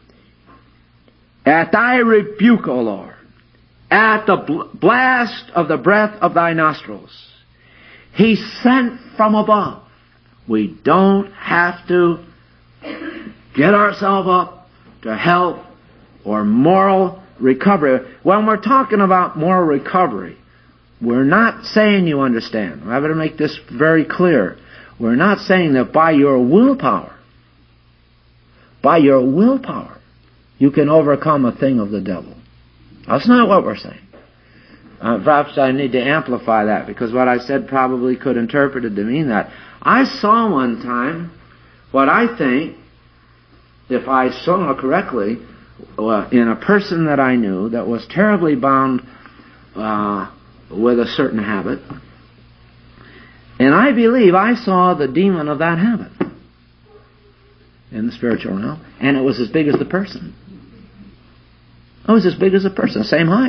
at thy rebuke, O Lord, at the blast of the breath of thy nostrils, He sent from above. We don't have to get ourselves up to help or moral recovery. When we're talking about moral recovery, we're not saying, you understand, I better make this very clear, we're not saying that by your willpower, by your willpower, you can overcome a thing of the devil. That's not what we're saying. Uh, perhaps I need to amplify that, because what I said probably could interpret it to mean that. I saw one time what I think, if I saw correctly, uh, in a person that I knew that was terribly bound uh, with a certain habit. And I believe I saw the demon of that habit in the spiritual realm, and it was as big as the person. It was as big as the person, same height.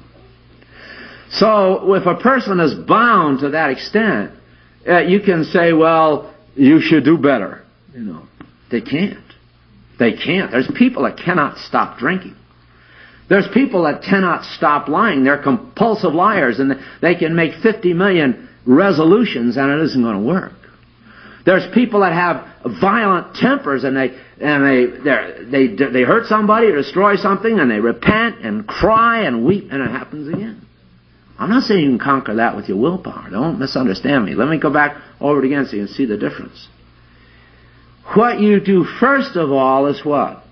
So if a person is bound to that extent, uh, you can say, well, you should do better. You know, they can't. They can't. There's people that cannot stop drinking. There's people that cannot stop lying. They're compulsive liars, and they can make fifty million resolutions, and it isn't going to work. There's people that have violent tempers, and they and they they they hurt somebody or destroy something, and they repent and cry and weep, and it happens again. I'm not saying you can conquer that with your willpower. Don't misunderstand me. Let me go back over it again so you can see the difference. What you do first of all is what?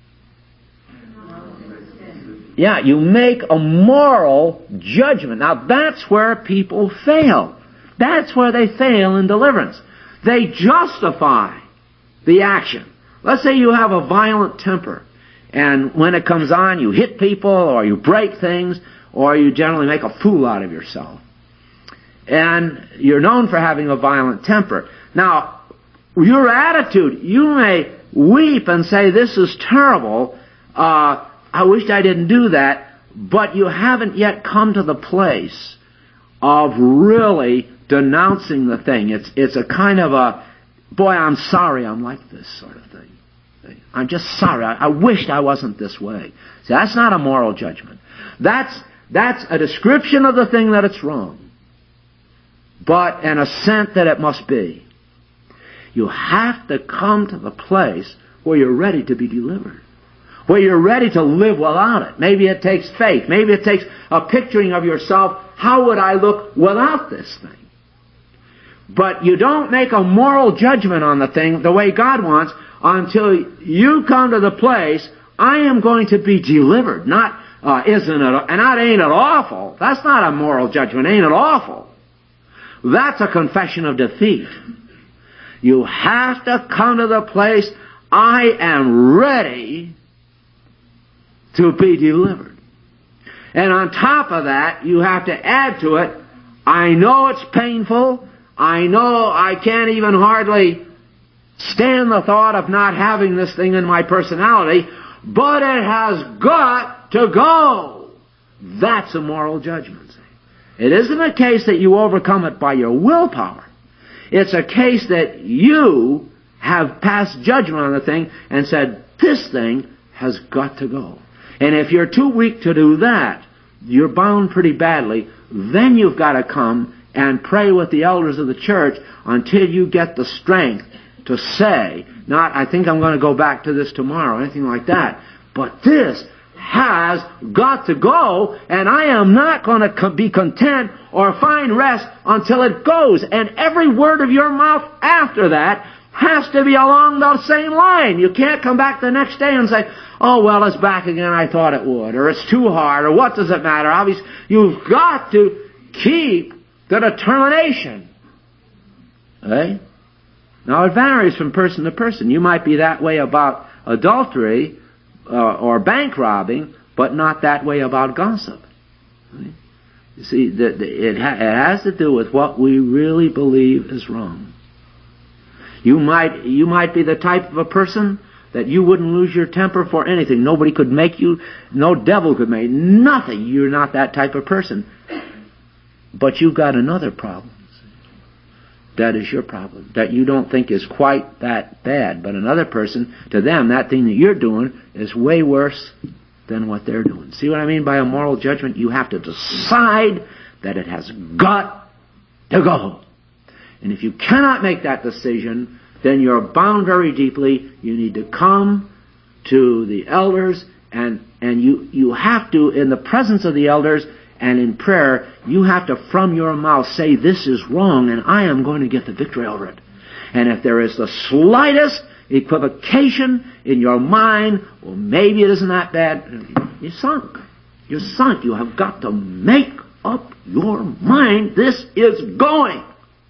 Yeah, you make a moral judgment. Now that's where people fail. That's where they fail in deliverance. They justify the action. Let's say you have a violent temper, and when it comes on, you hit people, or you break things, or you generally make a fool out of yourself. And you're known for having a violent temper. Now, your attitude, you may weep and say, this is terrible, uh, I wish I didn't do that, but you haven't yet come to the place of really denouncing the thing. It's it's a kind of a, boy, I'm sorry I'm like this sort of thing. I'm just sorry. I, I wished I wasn't this way. See, that's not a moral judgment. That's That's a description of the thing that it's wrong, but an assent that it must be. You have to come to the place where you're ready to be delivered, where you're ready to live without it. Maybe it takes faith. Maybe it takes a picturing of yourself. How would I look without this thing? But you don't make a moral judgment on the thing the way God wants until you come to the place, I am going to be delivered. Not, uh, isn't it, and not ain't it awful. That's not a moral judgment. Ain't it awful? That's a confession of defeat. You have to come to the place, I am ready to be delivered. And on top of that, you have to add to it, I know it's painful. I know I can't even hardly stand the thought of not having this thing in my personality, but it has got to go. That's a moral judgment. It isn't a case that you overcome it by your willpower. It's a case that you have passed judgment on the thing and said, this thing has got to go. And if you're too weak to do that, you're bound pretty badly. Then you've got to come and pray with the elders of the church until you get the strength to say, not, I think I'm going to go back to this tomorrow, anything like that, but this has got to go, and I am not going to be content or find rest until it goes. And every word of your mouth after that has to be along the same line. You can't come back the next day and say, oh, well, it's back again, I thought it would, or it's too hard, or what does it matter? Obviously, you've got to keep the determination. Okay? Now, it varies from person to person. You might be that way about adultery uh, or bank robbing, but not that way about gossip. Okay? You see, the, the, it, ha- it has to do with what we really believe is wrong. You might, you might be the type of a person that you wouldn't lose your temper for anything. Nobody could make you, no devil could make nothing. You're not that type of person. But you've got another problem. That is your problem. That you don't think is quite that bad. But another person, to them, that thing that you're doing is way worse than what they're doing. See what I mean by a moral judgment? You have to decide that it has got to go. And if you cannot make that decision, then you're bound very deeply. You need to come to the elders, and, and you, you have to, in the presence of the elders and in prayer, you have to from your mouth say, this is wrong, and I am going to get the victory over it. And if there is the slightest equivocation in your mind, well, maybe it isn't that bad, you're sunk. You're sunk. You have got to make up your mind. This is going.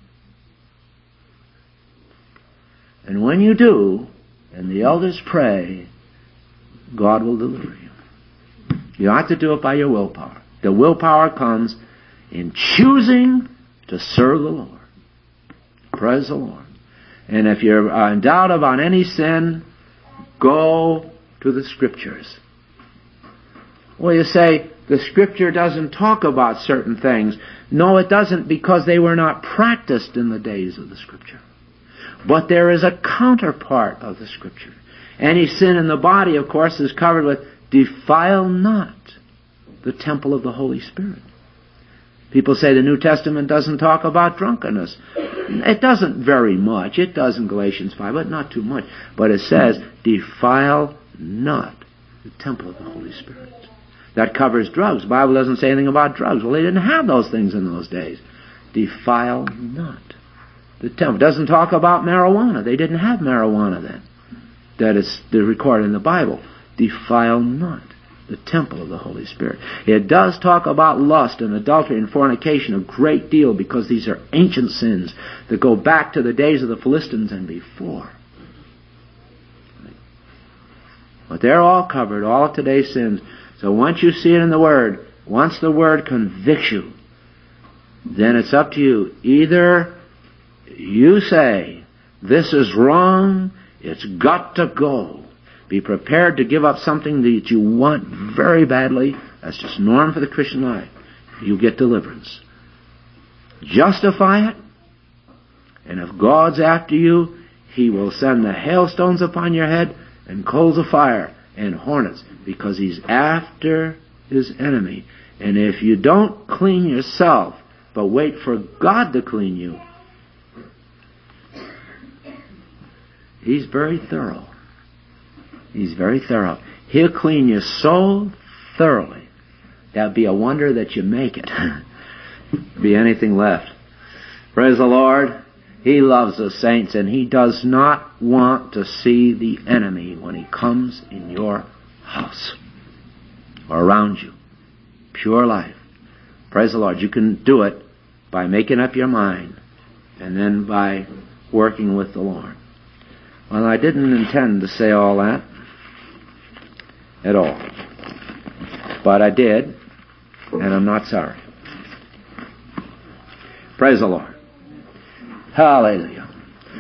And when you do, and the elders pray, God will deliver you. You have to do it by your willpower. The willpower comes in choosing to serve the Lord. Praise the Lord. And if you're in doubt about any sin, go to the Scriptures. Well, you say, the Scripture doesn't talk about certain things. No, it doesn't, because they were not practiced in the days of the Scripture. But there is a counterpart of the Scripture. Any sin in the body, of course, is covered with, defile not the temple of the Holy Spirit. People say the New Testament doesn't talk about drunkenness. It doesn't very much. It does in Galatians five, but not too much. But it says, defile not the temple of the Holy Spirit. That covers drugs. The Bible doesn't say anything about drugs. Well, they didn't have those things in those days. Defile not the temple. It doesn't talk about marijuana. They didn't have marijuana then. That is recorded in the Bible. Defile not the temple of the Holy Spirit. It does talk about lust and adultery and fornication a great deal, because these are ancient sins that go back to the days of the Philistines and before. But they're all covered, all of today's sins. So once you see it in the Word, once the Word convicts you, then it's up to you. Either you say, this is wrong, it's got to go. Be prepared to give up something that you want very badly. That's just norm for the Christian life. You get deliverance. Justify it. And if God's after you, He will send the hailstones upon your head and coals of fire and hornets, because He's after His enemy. And if you don't clean yourself, but wait for God to clean you, He's very thorough. He's very thorough. He'll clean you so thoroughly, that'd be a wonder that you make it. Be anything left. Praise the Lord. He loves the saints, and He does not want to see the enemy when he comes in your house or around you. Pure life. Praise the Lord. You can do it by making up your mind and then by working with the Lord. Well, I didn't intend to say all that at all. But I did, and I'm not sorry. Praise the Lord. Hallelujah.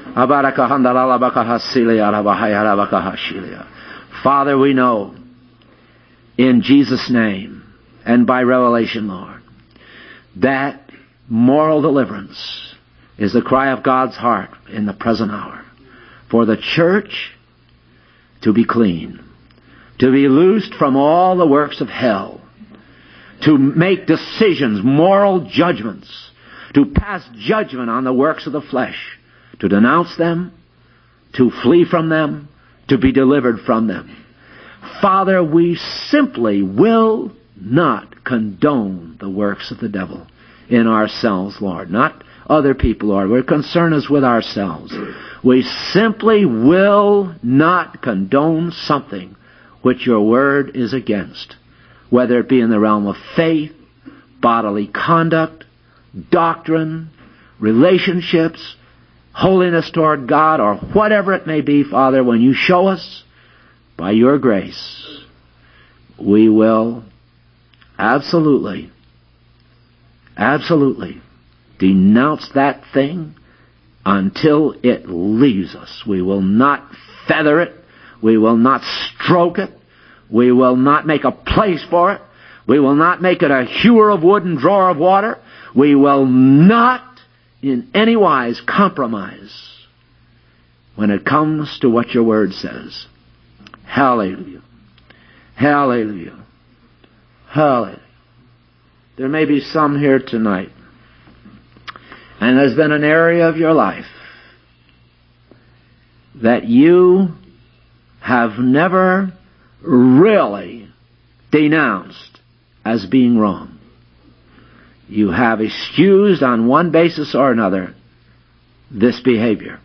Father, we know in Jesus' name and by revelation, Lord, that moral deliverance is the cry of God's heart in the present hour. For the church to be clean, to be loosed from all the works of hell, to make decisions, moral judgments, to pass judgment on the works of the flesh, to denounce them, to flee from them, to be delivered from them. Father, we simply will not condone the works of the devil in ourselves, Lord. Not other people, Lord. We're concerned is with ourselves. We simply will not condone something which your word is against, whether it be in the realm of faith, bodily conduct, doctrine, relationships, holiness toward God, or whatever it may be, Father. When you show us, by your grace, we will absolutely, absolutely denounce that thing until it leaves us. We will not feather it. We will not stroke it. We will not make a place for it. We will not make it a hewer of wood and drawer of water. We will not in any wise compromise when it comes to what your word says. Hallelujah. Hallelujah. Hallelujah. There may be some here tonight, and there's been an area of your life that you have never really denounced as being wrong. You have excused on one basis or another this behavior.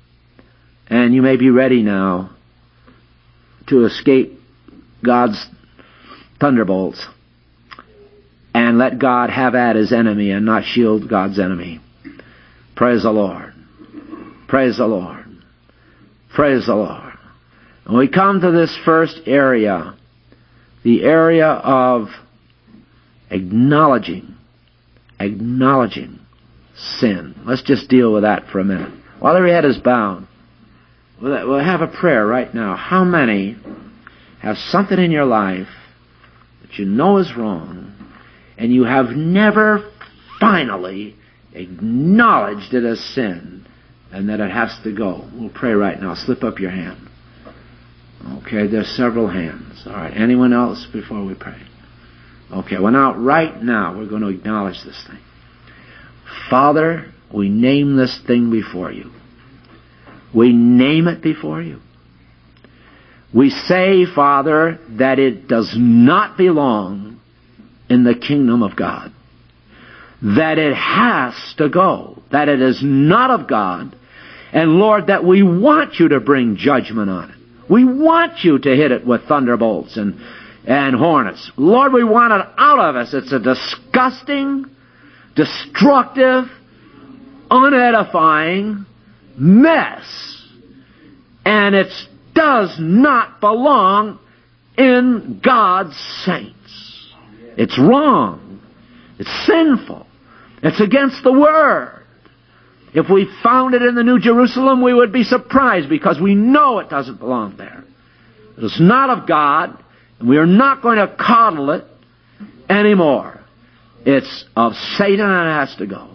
And you may be ready now to escape God's thunderbolts and let God have at His enemy and not shield God's enemy. Praise the Lord. Praise the Lord. Praise the Lord. And we come to this first area, the area of acknowledging, acknowledging sin. Let's just deal with that for a minute. While every head is bowed, we'll have a prayer right now. How many have something in your life that you know is wrong, and you have never finally acknowledged it as sin, and that it has to go? We'll pray right now. Slip up your hand. Okay, there's several hands. All right, anyone else before we pray? Okay, well now, right now, we're going to acknowledge this thing. Father, we name this thing before you. We name it before you. We say, Father, that it does not belong in the kingdom of God. That it has to go. That it is not of God. And Lord, that we want you to bring judgment on it. We want you to hit it with thunderbolts and, and hornets. Lord, we want it out of us. It's a disgusting, destructive, unedifying mess. And it does not belong in God's saints. It's wrong. It's sinful. It's against the Word. If we found it in the New Jerusalem, we would be surprised because we know it doesn't belong there. It is not of God, and we are not going to coddle it anymore. It's of Satan, and it has to go.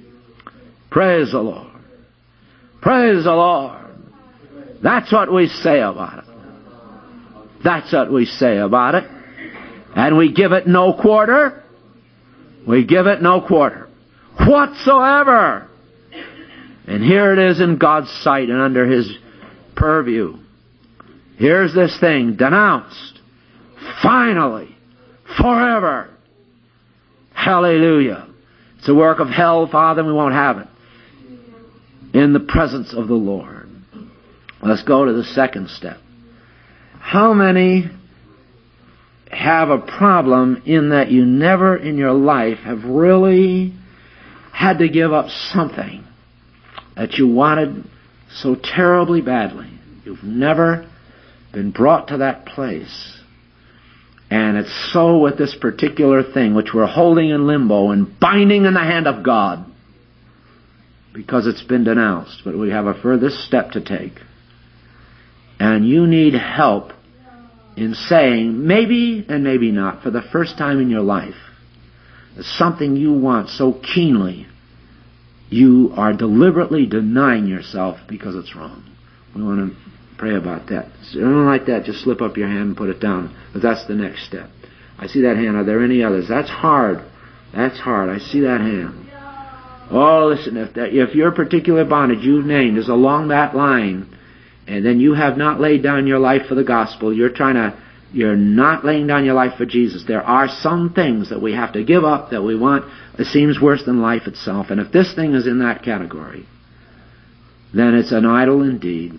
Praise the Lord. Praise the Lord. That's what we say about it. That's what we say about it. And we give it no quarter. We give it no quarter. Whatsoever. And here it is in God's sight and under His purview. Here's this thing denounced. Finally. Forever. Hallelujah. It's a work of hell, Father, and we won't have it. In the presence of the Lord. Let's go to the second step. How many have a problem in that you never in your life have really had to give up something that you wanted so terribly badly? You've never been brought to that place. And it's so with this particular thing which we're holding in limbo and binding in the hand of God because it's been denounced. But we have a further step to take. And you need help in saying, maybe and maybe not, for the first time in your life, something you want so keenly, you are deliberately denying yourself because it's wrong. We want to pray about that. So anything like that, just slip up your hand and put it down. But that's the next step. I see that hand. Are there any others? That's hard. That's hard. I see that hand. Oh, listen, if that, if your particular bondage you've named is along that line, and then you have not laid down your life for the gospel, you're trying to, you're not laying down your life for Jesus. There are some things that we have to give up that we want. It seems worse than life itself. And if this thing is in that category, then it's an idol indeed.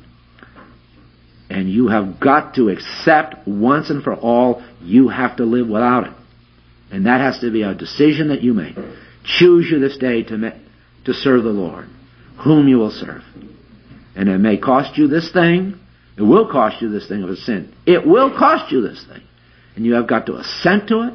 And you have got to accept once and for all, you have to live without it. And that has to be a decision that you make. Choose you this day to, ma- to serve the Lord, whom you will serve. And it may cost you this thing. It will cost you this thing of a sin. It will cost you this thing. And you have got to assent to it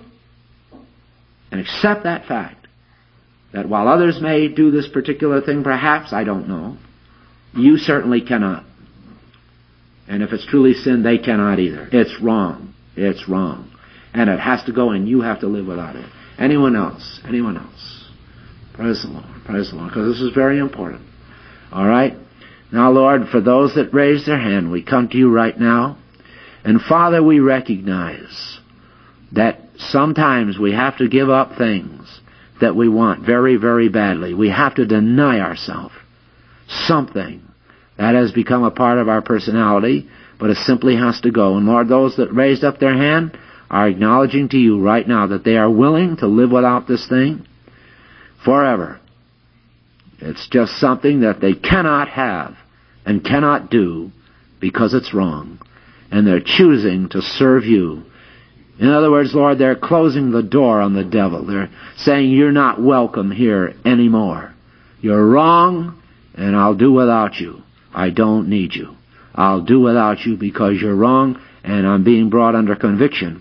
and accept that fact. That while others may do this particular thing, perhaps, I don't know, you certainly cannot. And if it's truly sin, they cannot either. It's wrong. It's wrong. And it has to go and you have to live without it. Anyone else? Anyone else? Praise the Lord. Praise the Lord. Because this is very important. All right? Now, Lord, for those that raise their hand, we come to you right now. And Father, we recognize that sometimes we have to give up things that we want very, very badly. We have to deny ourselves something that has become a part of our personality, but it simply has to go. And Lord, those that raised up their hand are acknowledging to you right now that they are willing to live without this thing forever. It's just something that they cannot have and cannot do because it's wrong. And they're choosing to serve you. In other words, Lord, they're closing the door on the devil. They're saying, you're not welcome here anymore. You're wrong, and I'll do without you. I don't need you. I'll do without you because you're wrong, and I'm being brought under conviction.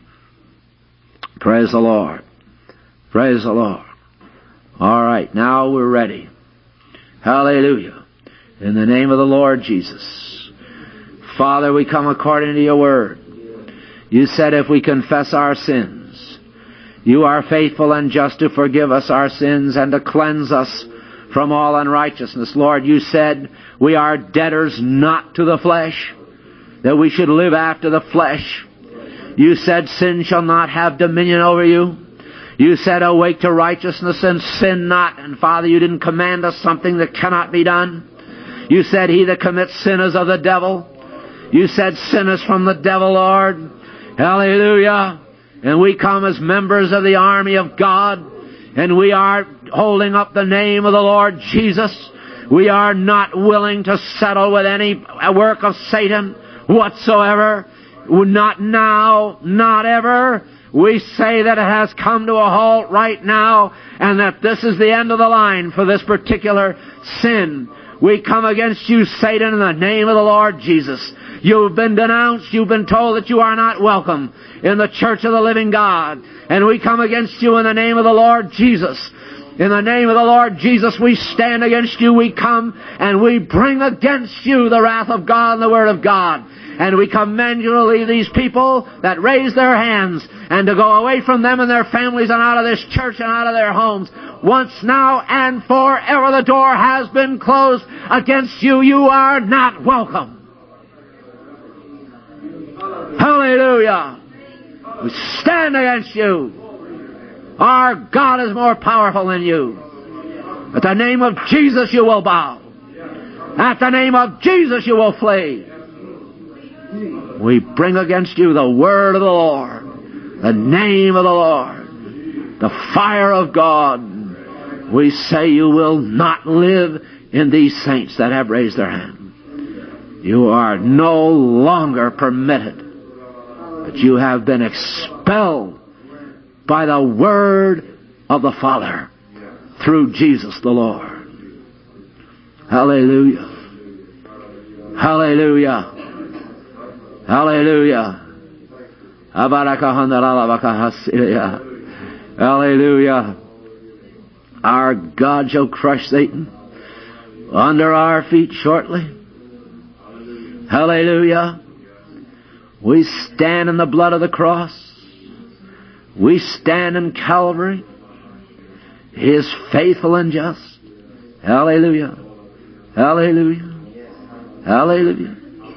Praise the Lord. Praise the Lord. All right, now we're ready. Hallelujah. In the name of the Lord Jesus. Father, we come according to your word. You said if we confess our sins, you are faithful and just to forgive us our sins and to cleanse us from all unrighteousness. Lord, you said we are debtors not to the flesh, that we should live after the flesh. You said sin shall not have dominion over you. You said awake to righteousness and sin not. And Father, you didn't command us something that cannot be done. You said he that commits sin is of the devil. You said sin is from the devil, Lord. Hallelujah. And we come as members of the army of God, and we are holding up the name of the Lord Jesus. We are not willing to settle with any work of Satan whatsoever. Not now, not ever. We say that it has come to a halt right now, and that this is the end of the line for this particular sin. We come against you, Satan, in the name of the Lord Jesus. You've been denounced. You've been told that you are not welcome in the church of the living God. And we come against you in the name of the Lord Jesus. In the name of the Lord Jesus, we stand against you. We come and we bring against you the wrath of God and the Word of God. And we command you to leave these people that raise their hands and to go away from them and their families and out of this church and out of their homes. Once now and forever the door has been closed against you. You are not welcome. Hallelujah. We stand against you. Our God is more powerful than you. At the name of Jesus you will bow. At the name of Jesus you will flee. We bring against you the word of the Lord, the name of the Lord, the fire of God. We say you will not live in these saints that have raised their hand. You are no longer permitted, but you have been expelled by the word of the Father through Jesus the Lord. Hallelujah. Hallelujah. Hallelujah. Hallelujah. Our God shall crush Satan under our feet shortly. Hallelujah. We stand in the blood of the cross. We stand in Calvary. He is faithful and just. Hallelujah. Hallelujah. Hallelujah.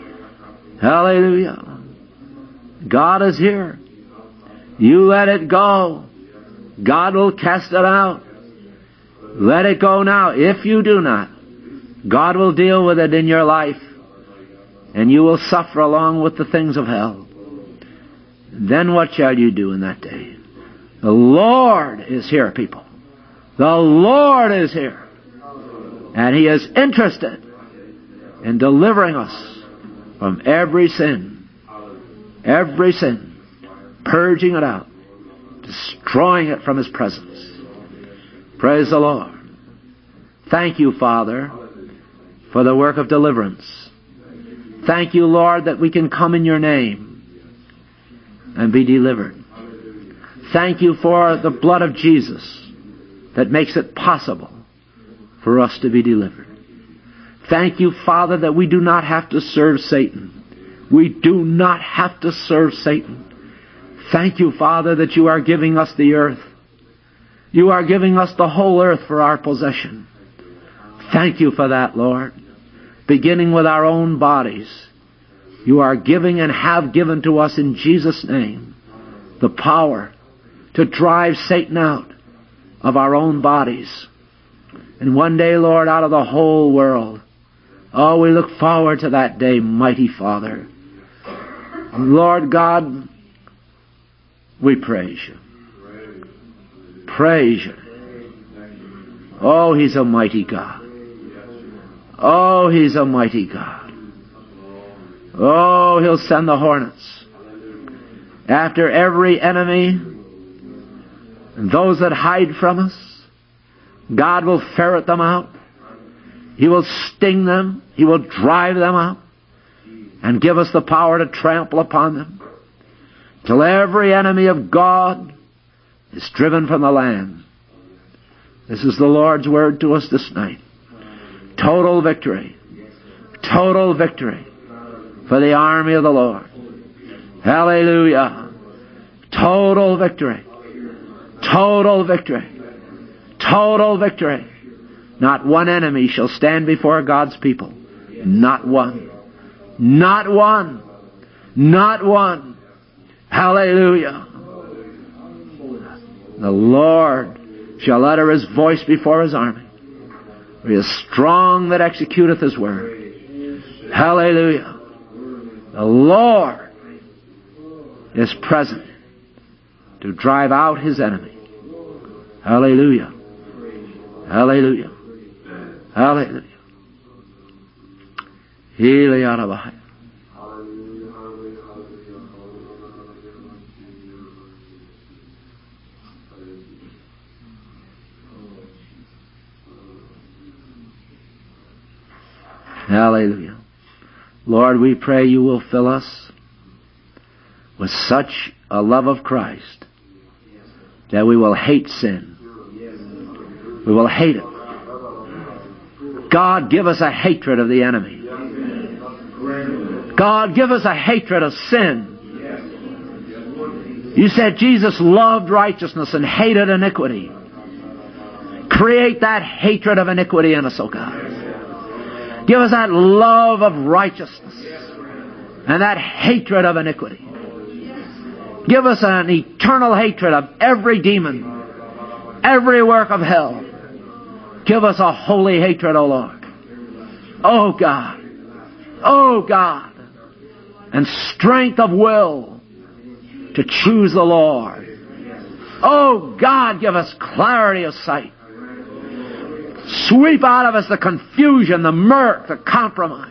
Hallelujah. God is here. You let it go. God will cast it out. Let it go now. If you do not, God will deal with it in your life, and you will suffer along with the things of hell. Then what shall you do in that day? The Lord is here, people. The Lord is here. And He is interested in delivering us from every sin. Every sin. Purging it out. Destroying it from His presence. Praise the Lord. Thank you, Father, for the work of deliverance. Thank you, Lord, that we can come in your name and be delivered. Thank you for the blood of Jesus that makes it possible for us to be delivered. Thank you, Father, that we do not have to serve Satan. We do not have to serve Satan. Thank you, Father, that you are giving us the earth. You are giving us the whole earth for our possession. Thank you for that, Lord. Beginning with our own bodies, you are giving and have given to us in Jesus' name the power to drive Satan out of our own bodies. And one day, Lord, out of the whole world. Oh, we look forward to that day, mighty Father. Lord God, we praise you. Praise you. Oh, He's a mighty God. Oh, He's a mighty God. Oh, He'll send the hornets after every enemy and those that hide from us. God will ferret them out. He will sting them. He will drive them out and give us the power to trample upon them till every enemy of God is driven from the land. This is the Lord's word to us this night. Total victory. Total victory for the army of the Lord. Hallelujah. Total victory. Total victory. Total victory. Not one enemy shall stand before God's people. Not one. Not one. Not one. Hallelujah. The Lord shall utter His voice before His army. He is strong that executeth His word. Hallelujah. The Lord is present to drive out His enemy. Hallelujah. Hallelujah. Hallelujah. Hallelujah. Hallelujah. Lord, we pray you will fill us with such a love of Christ that we will hate sin. We will hate it. God, give us a hatred of the enemy. God, give us a hatred of sin. You said Jesus loved righteousness and hated iniquity. Create that hatred of iniquity in us, oh God. Give us that love of righteousness and that hatred of iniquity. Give us an eternal hatred of every demon, every work of hell. Give us a holy hatred, O Lord. Oh God. Oh God. And strength of will to choose the Lord. Oh God, give us clarity of sight. Sweep out of us the confusion, the murk, the compromise.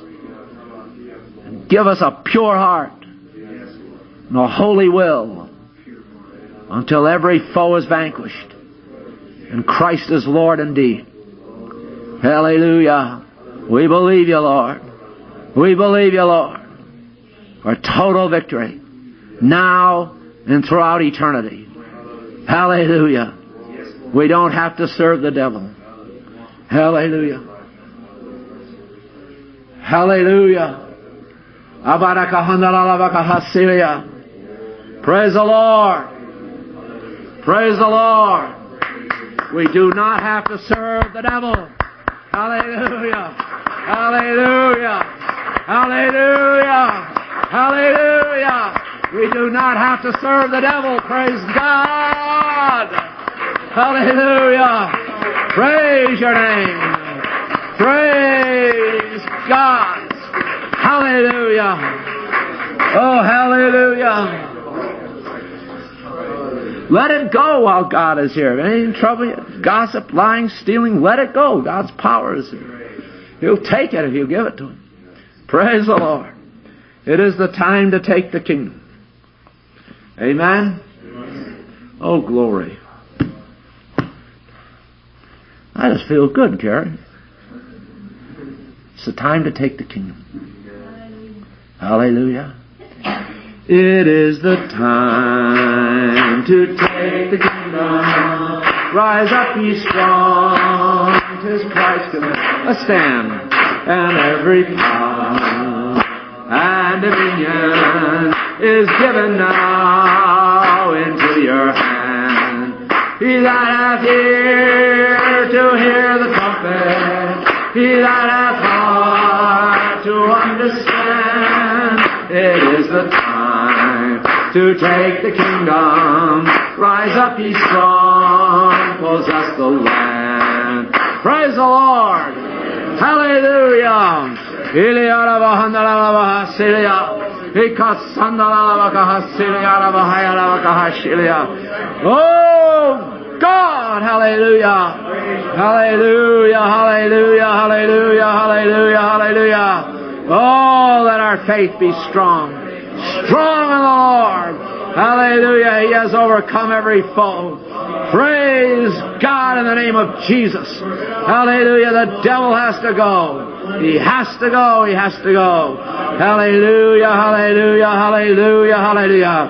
And give us a pure heart and a holy will until every foe is vanquished and Christ is Lord indeed. Hallelujah. We believe you, Lord. We believe you, Lord, for total victory now and throughout eternity. Hallelujah. We don't have to serve the devil. Hallelujah. Hallelujah. Praise the Lord. Praise the Lord. We do not have to serve the devil. Hallelujah. Hallelujah. Hallelujah. Hallelujah. We do not have to serve the devil. Praise God. Hallelujah. Praise your name. Praise God. Hallelujah. Oh, hallelujah. Let it go while God is here. If any trouble, gossip, lying, stealing, let it go. God's power is here. He'll take it if you give it to Him. Praise the Lord. It is the time to take the kingdom. Amen? Oh, glory. I just feel good, Gary. It's the time to take the kingdom. Hallelujah. It is the time to take the kingdom. Rise up, ye strong, 'tis Christ command. Let's stand. And every power and dominion is given now into your hand. He that hath ear to hear the trumpet, he that hath heart to understand, it is the time to take the kingdom. Rise up, ye strong, possess the land. Praise the Lord. Hallelujah. Oh God, hallelujah. Hallelujah, hallelujah, hallelujah, hallelujah, hallelujah. Oh, let our faith be strong. Strong in the Lord. Hallelujah. He has overcome every foe. Praise God in the name of Jesus. Hallelujah. The devil has to go. He has to go. He has to go. Hallelujah. Hallelujah. Hallelujah. Hallelujah.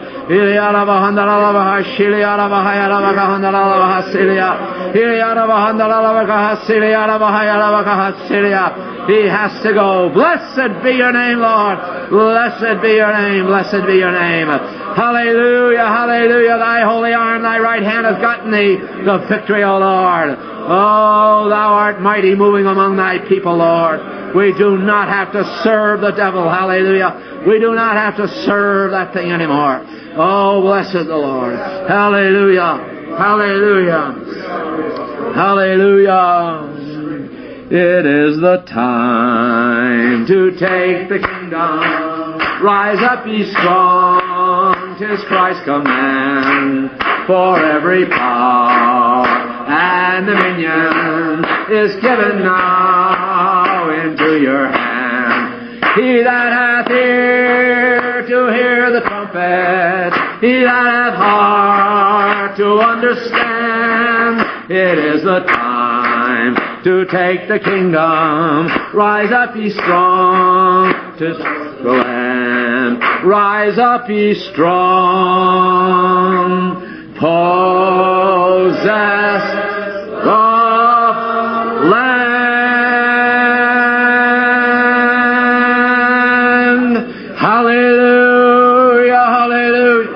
He has to go. Blessed be your name, Lord. Blessed be your name. Blessed be your name. Hallelujah. Hallelujah. Thy holy arm, thy right hand hath gotten thee the victory, O Lord. Oh, thou art mighty, moving among thy people, Lord. We do not have to serve the devil. Hallelujah. We do not have to serve that thing anymore. Oh, blessed the Lord. Hallelujah. Hallelujah. Hallelujah. It is the time to take the kingdom. Rise up, ye strong, 'tis Christ's command. For every power and dominion is given now into your hand. He that hath ear to hear the trumpet, he that hath heart to understand, it is the time to take the kingdom. Rise up, ye strong, 'tis the land. Rise up, ye strong, possess the land. Hallelujah, hallelujah.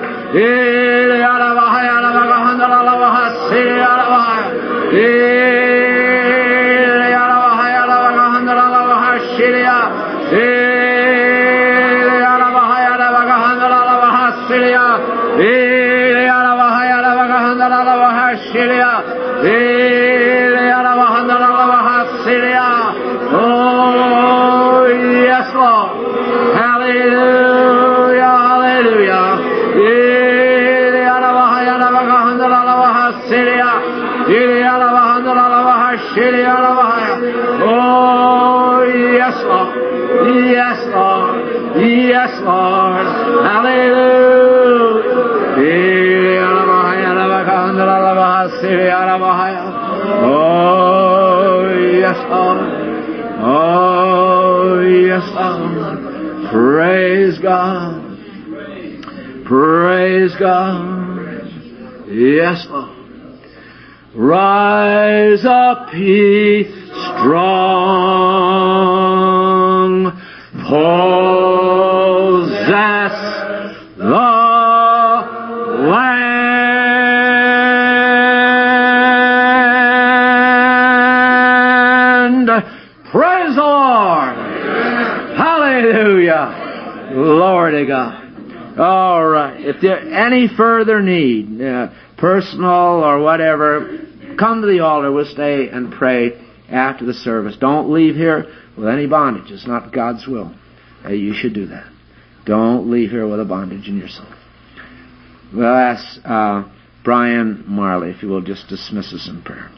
Lord. Hallelujah. Oh, yes, Lord. Oh, yes, Lord. Praise God. Praise God. Yes, Lord. Rise up, ye strong. Possess the land. Praise the Lord. Hallelujah. Glory to God. All right. If there's any further need, uh, personal or whatever, come to the altar. We'll stay and pray after the service. Don't leave here with any bondage. It's not God's will. Uh, you should do that. Don't leave here with a bondage in your soul. We'll ask uh, Brian Marley if he will just dismiss us in prayer.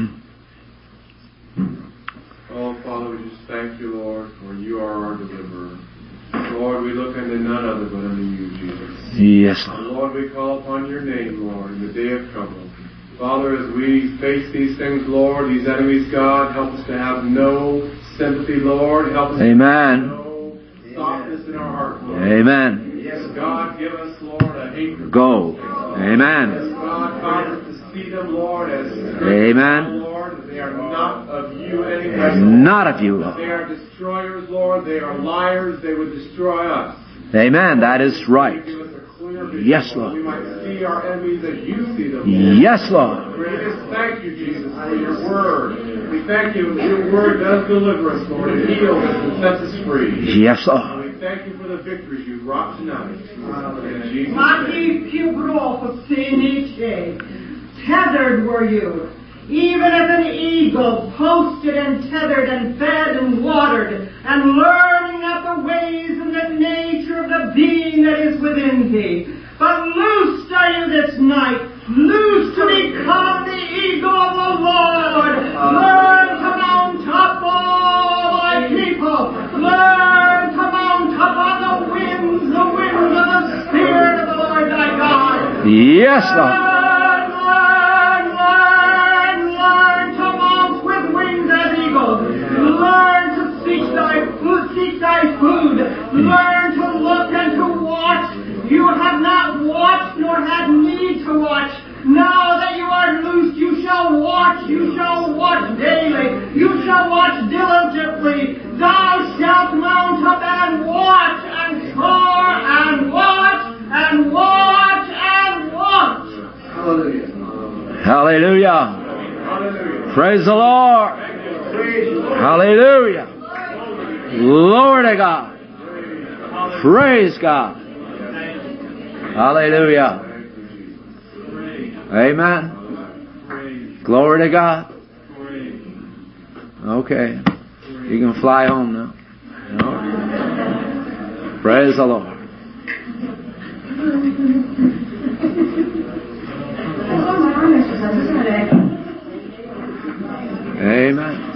Oh, Father, we just thank you, Lord, for you are our deliverer. Lord, we look unto none other but unto you, Jesus. Yes, Lord. And Lord, we call upon your name, Lord, in the day of trouble. Father, as we face these things, Lord, these enemies, God, help us to have no sympathy, Lord. Help us Amen. to have no softness in our heart, Lord. Amen. Yes, God, give us, Lord, a hatred. Go. Amen. Yes, God, cause us to see them, Lord, as Amen. Lord, that they are not of you anyway. Not of you, Lord. They are destroyers, Lord. They are liars. They would destroy us. Amen. That is right. Give us a clear vision, Yes, Lord. We might see our enemies as you see them, Lord. Yes, Lord. We just thank you, Jesus, for your word. We thank you that your word does deliver us, Lord, and heals us and sets us free. Yes, Lord. And we thank you for the victories you've wrought tonight. In Jesus' name. Tethered were you, even as an eagle, posted and tethered and fed and watered, and learning of the ways and the nature of the being that is within thee. But loosed are you this night, loosed to become the eagle of the Lord. Learn to mount up, all my people. Learn to mount up on the winds, the winds of the Spirit of the Lord thy God. Yes, Lord. Learn to seek thy food, seek thy food. Learn to look and to watch. You have not watched nor had need to watch. Now that you are loosed, you shall watch. You shall watch daily. You shall watch diligently. Thou shalt mount up and watch and soar and watch and watch and watch. Hallelujah. Hallelujah. Hallelujah. Praise the Lord. Hallelujah. Glory to God. Praise God. Hallelujah. Amen. Glory to God. Okay. You can fly home now. Okay. Praise the Lord. Amen.